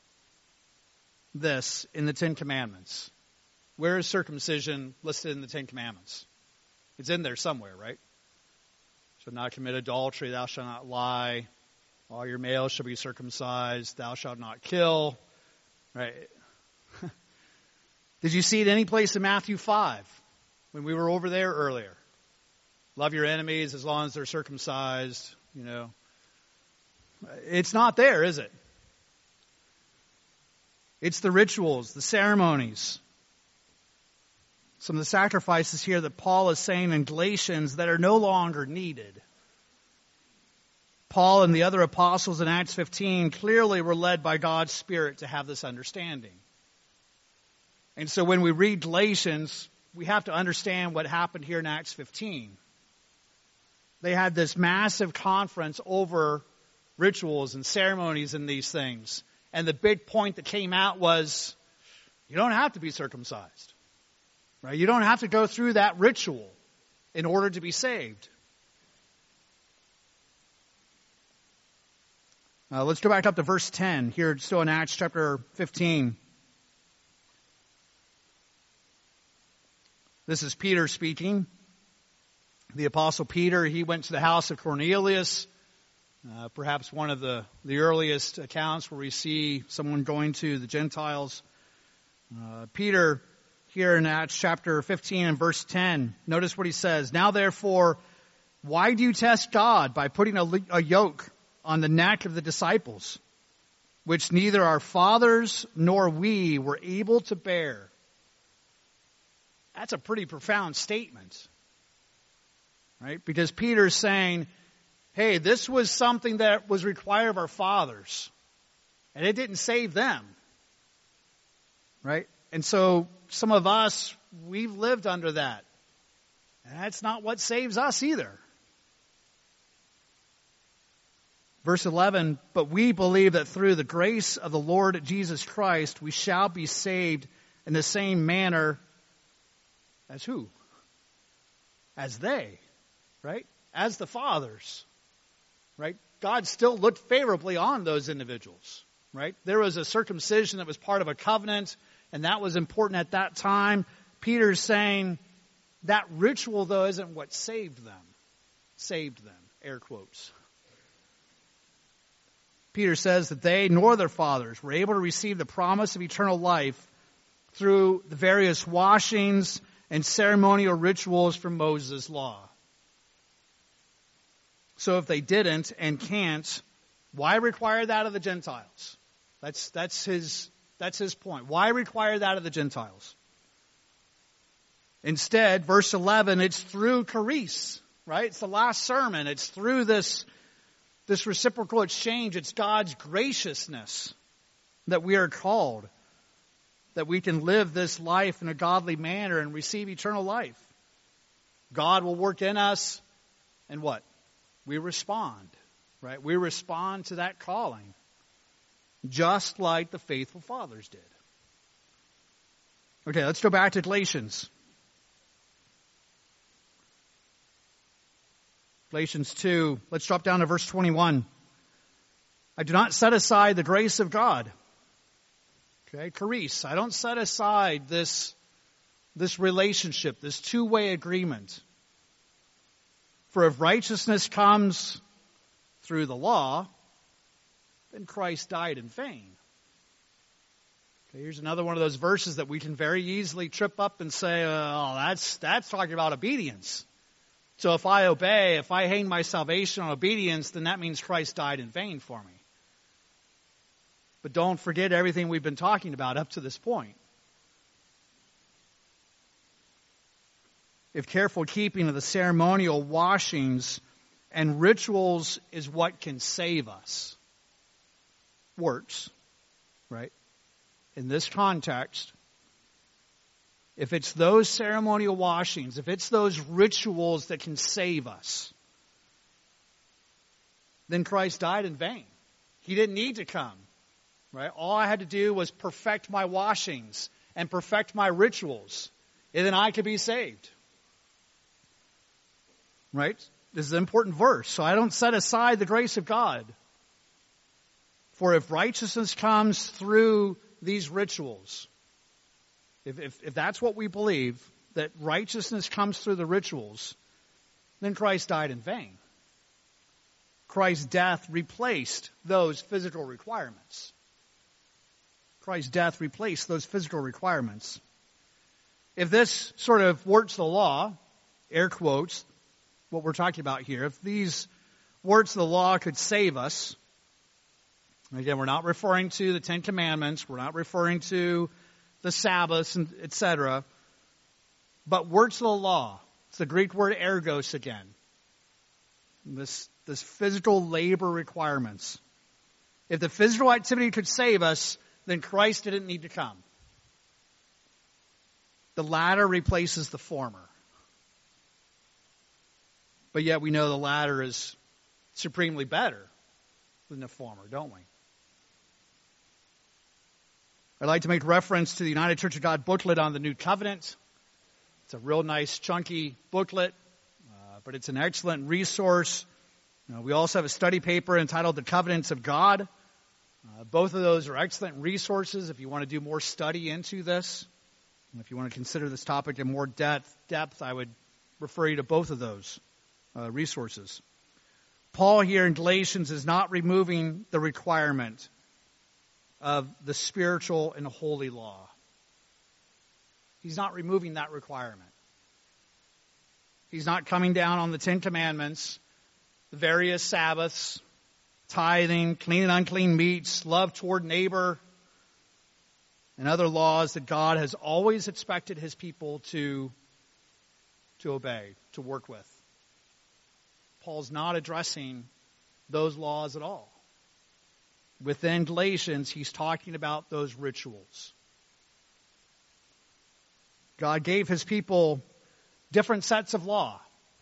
Speaker 1: this in the Ten Commandments? Where is circumcision listed in the Ten Commandments? It's in there somewhere, right? Shall not commit adultery, thou shalt not lie, all your males shall be circumcised, thou shalt not kill. Right? Did you see it any place in Matthew 5 when we were over there earlier? Love your enemies as long as they're circumcised, you know. It's not there, is it? It's the rituals, the ceremonies. Some of the sacrifices here that Paul is saying in Galatians that are no longer needed. Paul and the other apostles in Acts 15 clearly were led by God's Spirit to have this understanding. And so when we read Galatians, we have to understand what happened here in Acts 15. They had this massive conference over rituals and ceremonies and these things. And the big point that came out was, you don't have to be circumcised. Right? You don't have to go through that ritual in order to be saved. Let's go back up to verse 10 here, still in Acts chapter 15. This is Peter speaking. The Apostle Peter, he went to the house of Cornelius, perhaps one of the earliest accounts where we see someone going to the Gentiles. Peter, here in Acts chapter 15 and verse 10, notice what he says. Now therefore, why do you test God by putting a yoke on the neck of the disciples, which neither our fathers nor we were able to bear? That's a pretty profound statement, right? Because Peter's saying, hey, this was something that was required of our fathers, and it didn't save them, right? And so some of us, we've lived under that, and that's not what saves us either. Verse 11, but we believe that through the grace of the Lord Jesus Christ, we shall be saved in the same manner as who? As they, right? As the fathers, right? God still looked favorably on those individuals, right? There was a circumcision that was part of a covenant, and that was important at that time. Peter's saying that ritual, though, isn't what saved them. Saved them, air quotes. Peter says that they nor their fathers were able to receive the promise of eternal life through the various washings and ceremonial rituals from Moses' law. So if they didn't and can't, why require that of the Gentiles? That's his point. Why require that of the Gentiles? Instead, verse 11, it's through charis, right? It's the last sermon. It's through this reciprocal exchange. It's God's graciousness that we are called, that we can live this life in a godly manner and receive eternal life. God will work in us, and what? We respond, right? We respond to that calling, just like the faithful fathers did. Okay, let's go back to Galatians. Galatians 2, let's drop down to verse 21. I do not set aside the grace of God. Okay, charis. I don't set aside this relationship, this two-way agreement. For if righteousness comes through the law, then Christ died in vain. Okay, here's another one of those verses that we can very easily trip up and say, oh, that's talking about obedience. So if I obey, if I hang my salvation on obedience, then that means Christ died in vain for me. But don't forget everything we've been talking about up to this point. If careful keeping of the ceremonial washings and rituals is what can save us. Works, right? In this context, if it's those ceremonial washings, if it's those rituals that can save us, then Christ died in vain. He didn't need to come, right? All I had to do was perfect my washings and perfect my rituals, and then I could be saved. Right? This is an important verse. So I don't set aside the grace of God. For if righteousness comes through these rituals, if that's what we believe, that righteousness comes through the rituals, then Christ died in vain. Christ's death replaced those physical requirements. Christ's death replaced those physical requirements. If this sort of works the law, air quotes, what we're talking about here, if these words of the law could save us, again, we're not referring to the Ten Commandments, we're not referring to the Sabbaths, etc., but words of the law. It's the Greek word ergos again. This physical labor requirements. If the physical activity could save us, then Christ didn't need to come. The latter replaces the former. But yet we know the latter is supremely better than the former, don't we? I'd like to make reference to the United Church of God booklet on the New Covenant. It's a real nice, chunky booklet, but it's an excellent resource. We also have a study paper entitled The Covenants of God. Both of those are excellent resources if you want to do more study into this. If you want to consider this topic in more depth, I would refer you to both of those resources. Paul here in Galatians is not removing the requirement of the spiritual and holy law. He's not removing that requirement. He's not coming down on the Ten Commandments, the various Sabbaths, tithing, clean and unclean meats, love toward neighbor, and other laws that God has always expected his people to obey, to work with. Paul's not addressing those laws at all. Within Galatians, he's talking about those rituals. God gave his people different sets of law.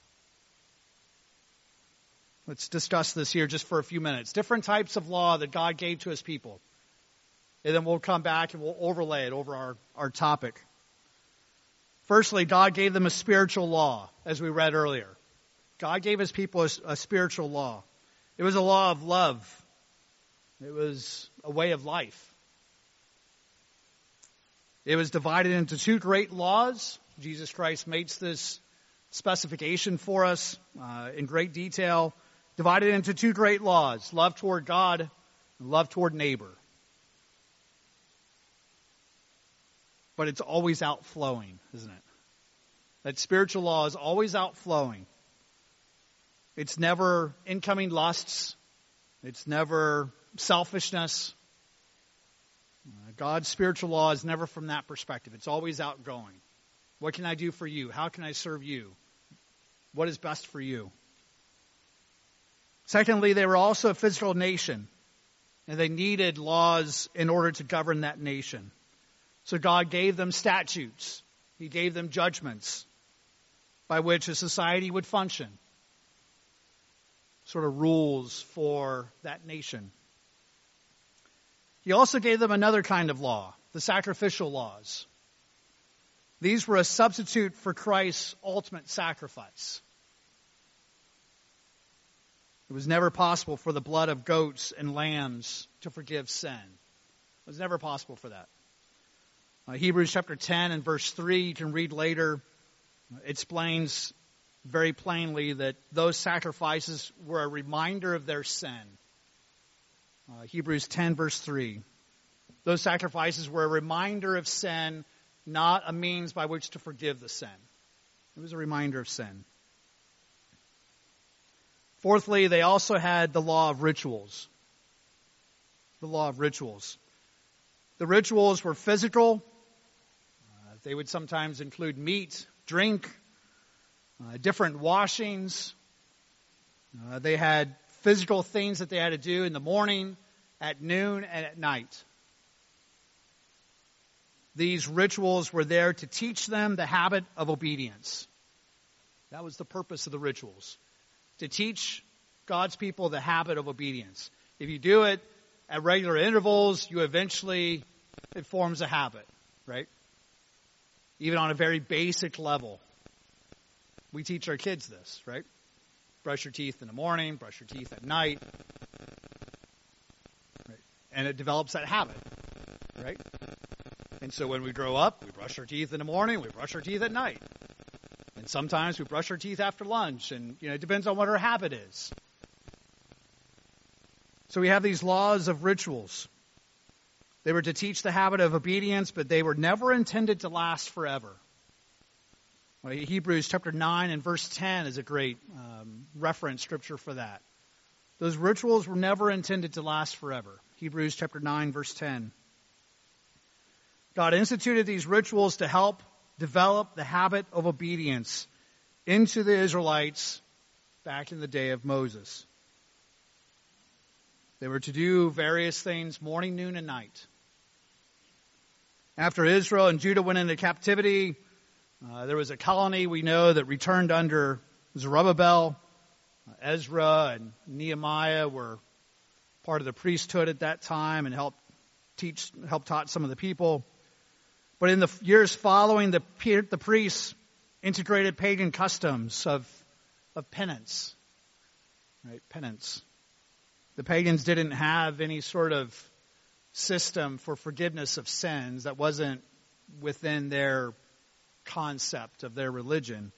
Speaker 1: Let's discuss this here just for a few minutes. Different types of law that God gave to his people. And then we'll come back and we'll overlay it over our topic. Firstly, God gave them a spiritual law, as we read earlier. God gave his people a spiritual law. It was a law of love. It was a way of life. It was divided into two great laws. Jesus Christ makes this specification for us in great detail. Divided into two great laws, love toward God and love toward neighbor. But it's always outflowing, isn't it? That spiritual law is always outflowing. It's never incoming lusts. It's never selfishness. God's spiritual law is never from that perspective. It's always outgoing. What can I do for you? How can I serve you? What is best for you? Secondly, they were also a physical nation, and they needed laws in order to govern that nation. So God gave them statutes. He gave them judgments by which a society would function. Sort of rules for that nation. He also gave them another kind of law, the sacrificial laws. These were a substitute for Christ's ultimate sacrifice. It was never possible for the blood of goats and lambs to forgive sin. It was never possible for that. Hebrews chapter 10 and verse 3, you can read later, explains very plainly that those sacrifices were a reminder of their sin. Hebrews 10 verse 3. Those sacrifices were a reminder of sin, not a means by which to forgive the sin. It was a reminder of sin. Fourthly, they also had the law of rituals. The law of rituals. The rituals were physical. They would sometimes include meat, drink, different washings. They had physical things that they had to do in the morning, at noon, and at night. These rituals were there to teach them the habit of obedience. That was the purpose of the rituals. To teach God's people the habit of obedience. If you do it at regular intervals, it forms a habit, right? Even on a very basic level. We teach our kids this, right? Brush your teeth in the morning, brush your teeth at night. Right? And it develops that habit, right? And so when we grow up, we brush our teeth in the morning, we brush our teeth at night. And sometimes we brush our teeth after lunch, and it depends on what our habit is. So we have these laws of rituals. They were to teach the habit of obedience, but they were never intended to last forever. Hebrews chapter 9 and verse 10 is a great reference scripture for that. Those rituals were never intended to last forever. Hebrews chapter 9 verse 10. God instituted these rituals to help develop the habit of obedience into the Israelites back in the day of Moses. They were to do various things morning, noon, and night. After Israel and Judah went into captivity, there was a colony we know that returned under Zerubbabel. Ezra and Nehemiah were part of the priesthood at that time and helped taught some of the people. But in the years following, the priests integrated pagan customs of penance. Right? Penance. The pagans didn't have any sort of system for forgiveness of sins that wasn't within their concept of their religion.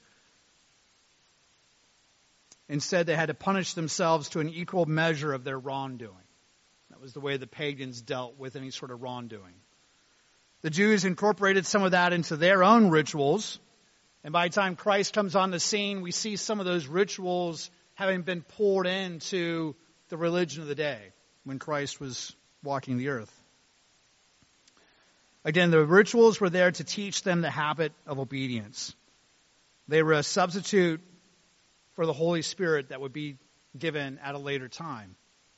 Speaker 1: Instead, they had to punish themselves to an equal measure of their wrongdoing. That was the way the pagans dealt with any sort of wrongdoing. The Jews incorporated some of that into their own rituals. And by the time Christ comes on the scene, we see some of those rituals having been poured into the religion of the day when Christ was walking the earth. Again, the rituals were there to teach them the habit of obedience. They were a substitute for the Holy Spirit that would be given at a later time.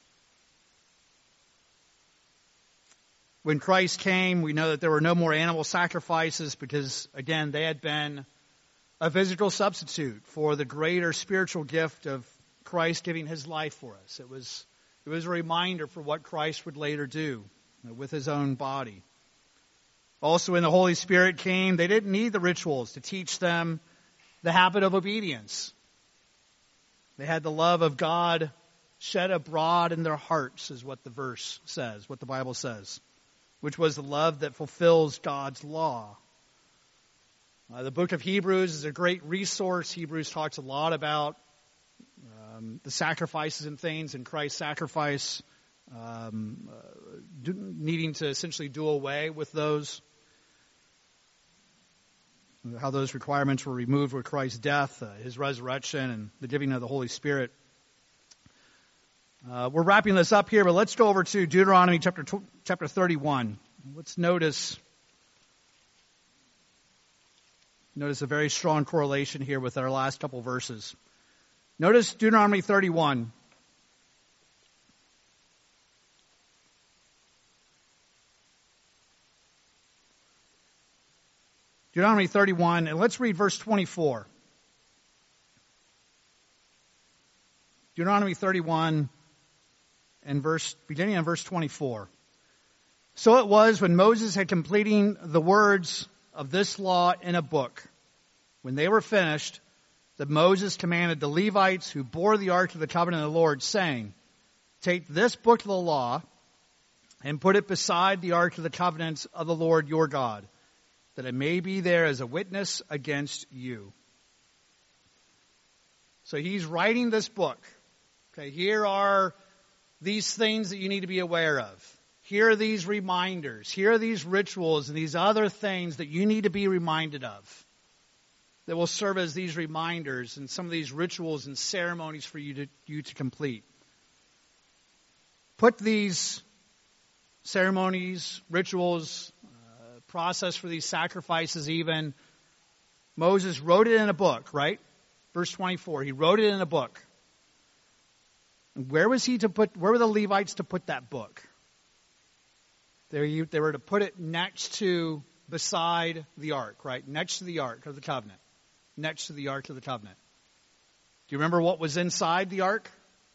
Speaker 1: When Christ came, we know that there were no more animal sacrifices because, again, they had been a physical substitute for the greater spiritual gift of Christ giving his life for us. It was a reminder for what Christ would later do with his own body. Also, when the Holy Spirit came, they didn't need the rituals to teach them the habit of obedience. They had the love of God shed abroad in their hearts, is what the verse says, what the Bible says, which was the love that fulfills God's law. The book of Hebrews is a great resource. Hebrews talks a lot about the sacrifices and things and Christ's sacrifice, needing to essentially do away with those. How those requirements were removed with Christ's death, his resurrection, and the giving of the Holy Spirit. We're wrapping this up here, but let's go over to Deuteronomy chapter 31. Let's notice a very strong correlation here with our last couple verses. Notice Deuteronomy 31. Deuteronomy 31, and let's read verse 24. Deuteronomy 31, and beginning in verse 24. So it was when Moses had completing the words of this law in a book, when they were finished, that Moses commanded the Levites who bore the ark of the covenant of the Lord, saying, take this book of the law and put it beside the ark of the covenant of the Lord your God, that it may be there as a witness against you. So he's writing this book. Okay, here are these things that you need to be aware of. Here are these reminders. Here are these rituals and these other things that you need to be reminded of, that will serve as these reminders and some of these rituals and ceremonies for you to complete. Put these ceremonies, rituals, process for these sacrifices even. Moses wrote it in a book, right? Verse 24, he wrote it in a book. Where were the Levites to put that book? They were to put it beside the ark, right? Next to the ark of the covenant. Next to the ark of the covenant. Do you remember what was inside the ark?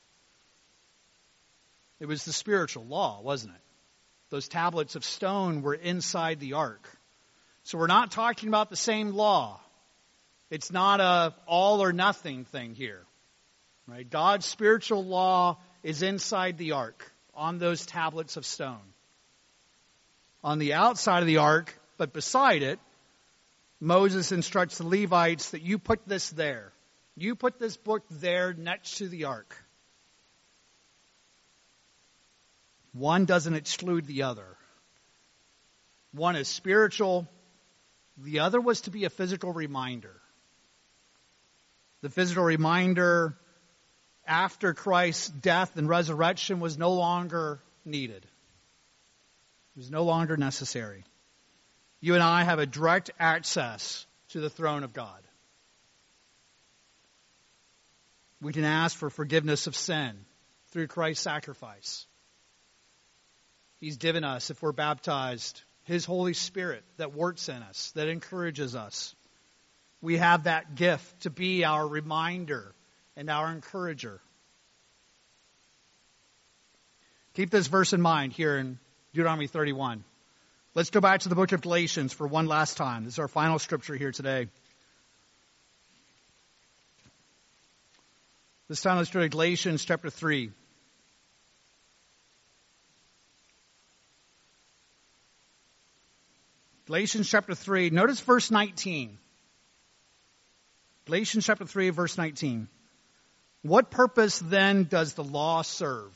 Speaker 1: It was the spiritual law, wasn't it? Those tablets of stone were inside the ark. So we're not talking about the same law. It's not a all or nothing thing here. Right? God's spiritual law is inside the ark, on those tablets of stone. On the outside of the ark, but beside it, Moses instructs the Levites that you put this there. You put this book there next to the ark. One doesn't exclude the other. One is spiritual. The other was to be a physical reminder. The physical reminder after Christ's death and resurrection was no longer needed. It was no longer necessary. You and I have a direct access to the throne of God. We can ask for forgiveness of sin through Christ's sacrifice. He's given us, if we're baptized, His Holy Spirit that works in us, that encourages us. We have that gift to be our reminder and our encourager. Keep this verse in mind here in Deuteronomy 31. Let's go back to the book of Galatians for one last time. This is our final scripture here today. This time let's go to Galatians chapter 3. Galatians chapter 3, notice verse 19. Galatians chapter 3, verse 19. What purpose then does the law serve?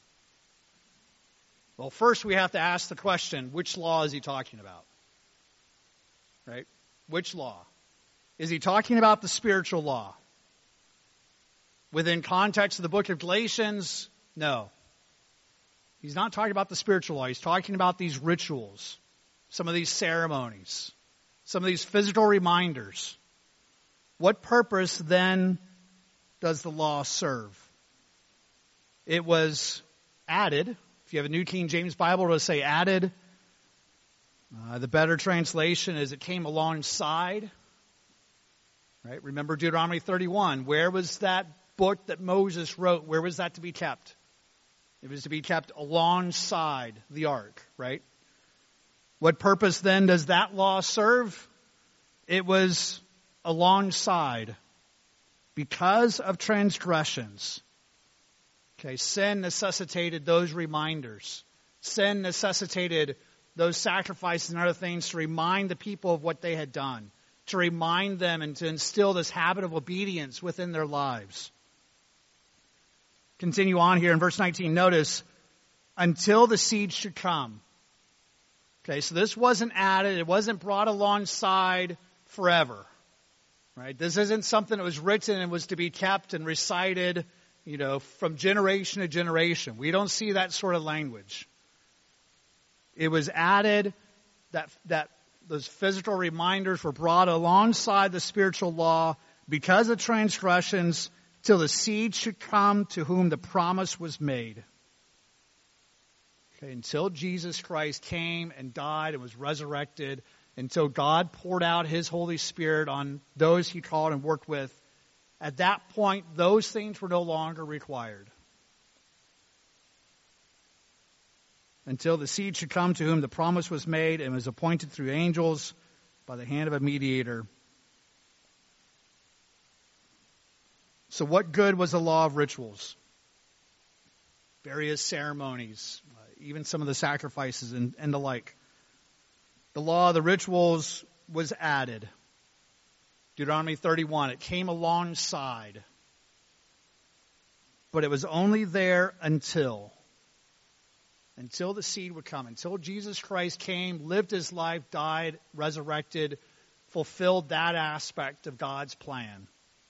Speaker 1: Well, first we have to ask the question, which law is he talking about? Right? Which law? Is he talking about the spiritual law? Within context of the book of Galatians, no. He's not talking about the spiritual law. He's talking about these rituals, some of these ceremonies, some of these physical reminders. What purpose then does the law serve? It was added. If you have a New King James Bible, it'll say added. The better translation is it came alongside. Right? Remember Deuteronomy 31. Where was that book that Moses wrote? Where was that to be kept? It was to be kept alongside the ark, right? What purpose then does that law serve? It was alongside. Because of transgressions. Okay, sin necessitated those reminders. Sin necessitated those sacrifices and other things to remind the people of what they had done. To remind them and to instill this habit of obedience within their lives. Continue on here in verse 19. Notice, until the seed should come. Okay, so this wasn't added. It wasn't brought alongside forever. Right? This isn't something that was written and was to be kept and recited, from generation to generation. We don't see that sort of language. It was added that those physical reminders were brought alongside the spiritual law because of transgressions till the seed should come to whom the promise was made. Okay, until Jesus Christ came and died and was resurrected, until God poured out His Holy Spirit on those He called and worked with, at that point, those things were no longer required. Until the seed should come to whom the promise was made and was appointed through angels by the hand of a mediator. So what good was the law of rituals? Various ceremonies, even some of the sacrifices and the like. The law of the rituals was added. Deuteronomy 31, it came alongside. But it was only there until the seed would come, until Jesus Christ came, lived His life, died, resurrected, fulfilled that aspect of God's plan.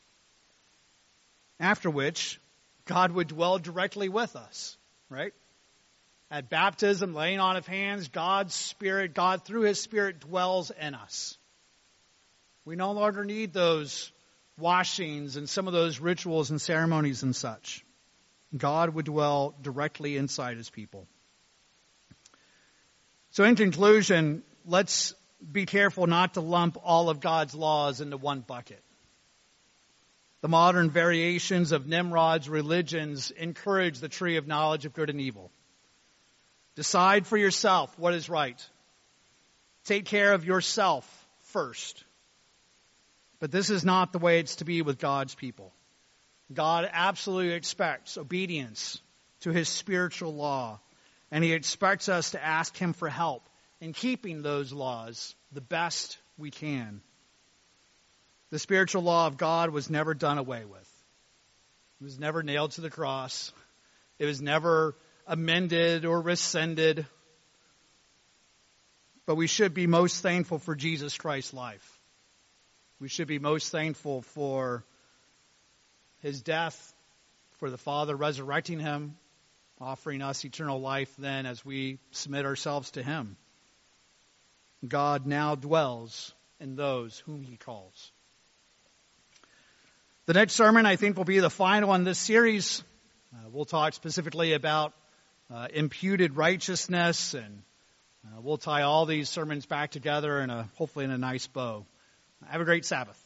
Speaker 1: After which, God would dwell directly with us, right? At baptism, laying on of hands, God's Spirit, God through His Spirit dwells in us. We no longer need those washings and some of those rituals and ceremonies and such. God would dwell directly inside His people. So in conclusion, let's be careful not to lump all of God's laws into one bucket. The modern variations of Nimrod's religions encourage the tree of knowledge of good and evil. Decide for yourself what is right. Take care of yourself first. But this is not the way it's to be with God's people. God absolutely expects obedience to His spiritual law. And He expects us to ask Him for help in keeping those laws the best we can. The spiritual law of God was never done away with. It was never nailed to the cross. It was never amended or rescinded. But we should be most thankful for Jesus Christ's life. We should be most thankful for His death, for the Father resurrecting Him, offering us eternal life then as we submit ourselves to Him. God now dwells in those whom He calls. The next sermon, I think, will be the final in this series. We'll talk specifically about imputed righteousness, and we'll tie all these sermons back together hopefully in a nice bow. Have a great Sabbath.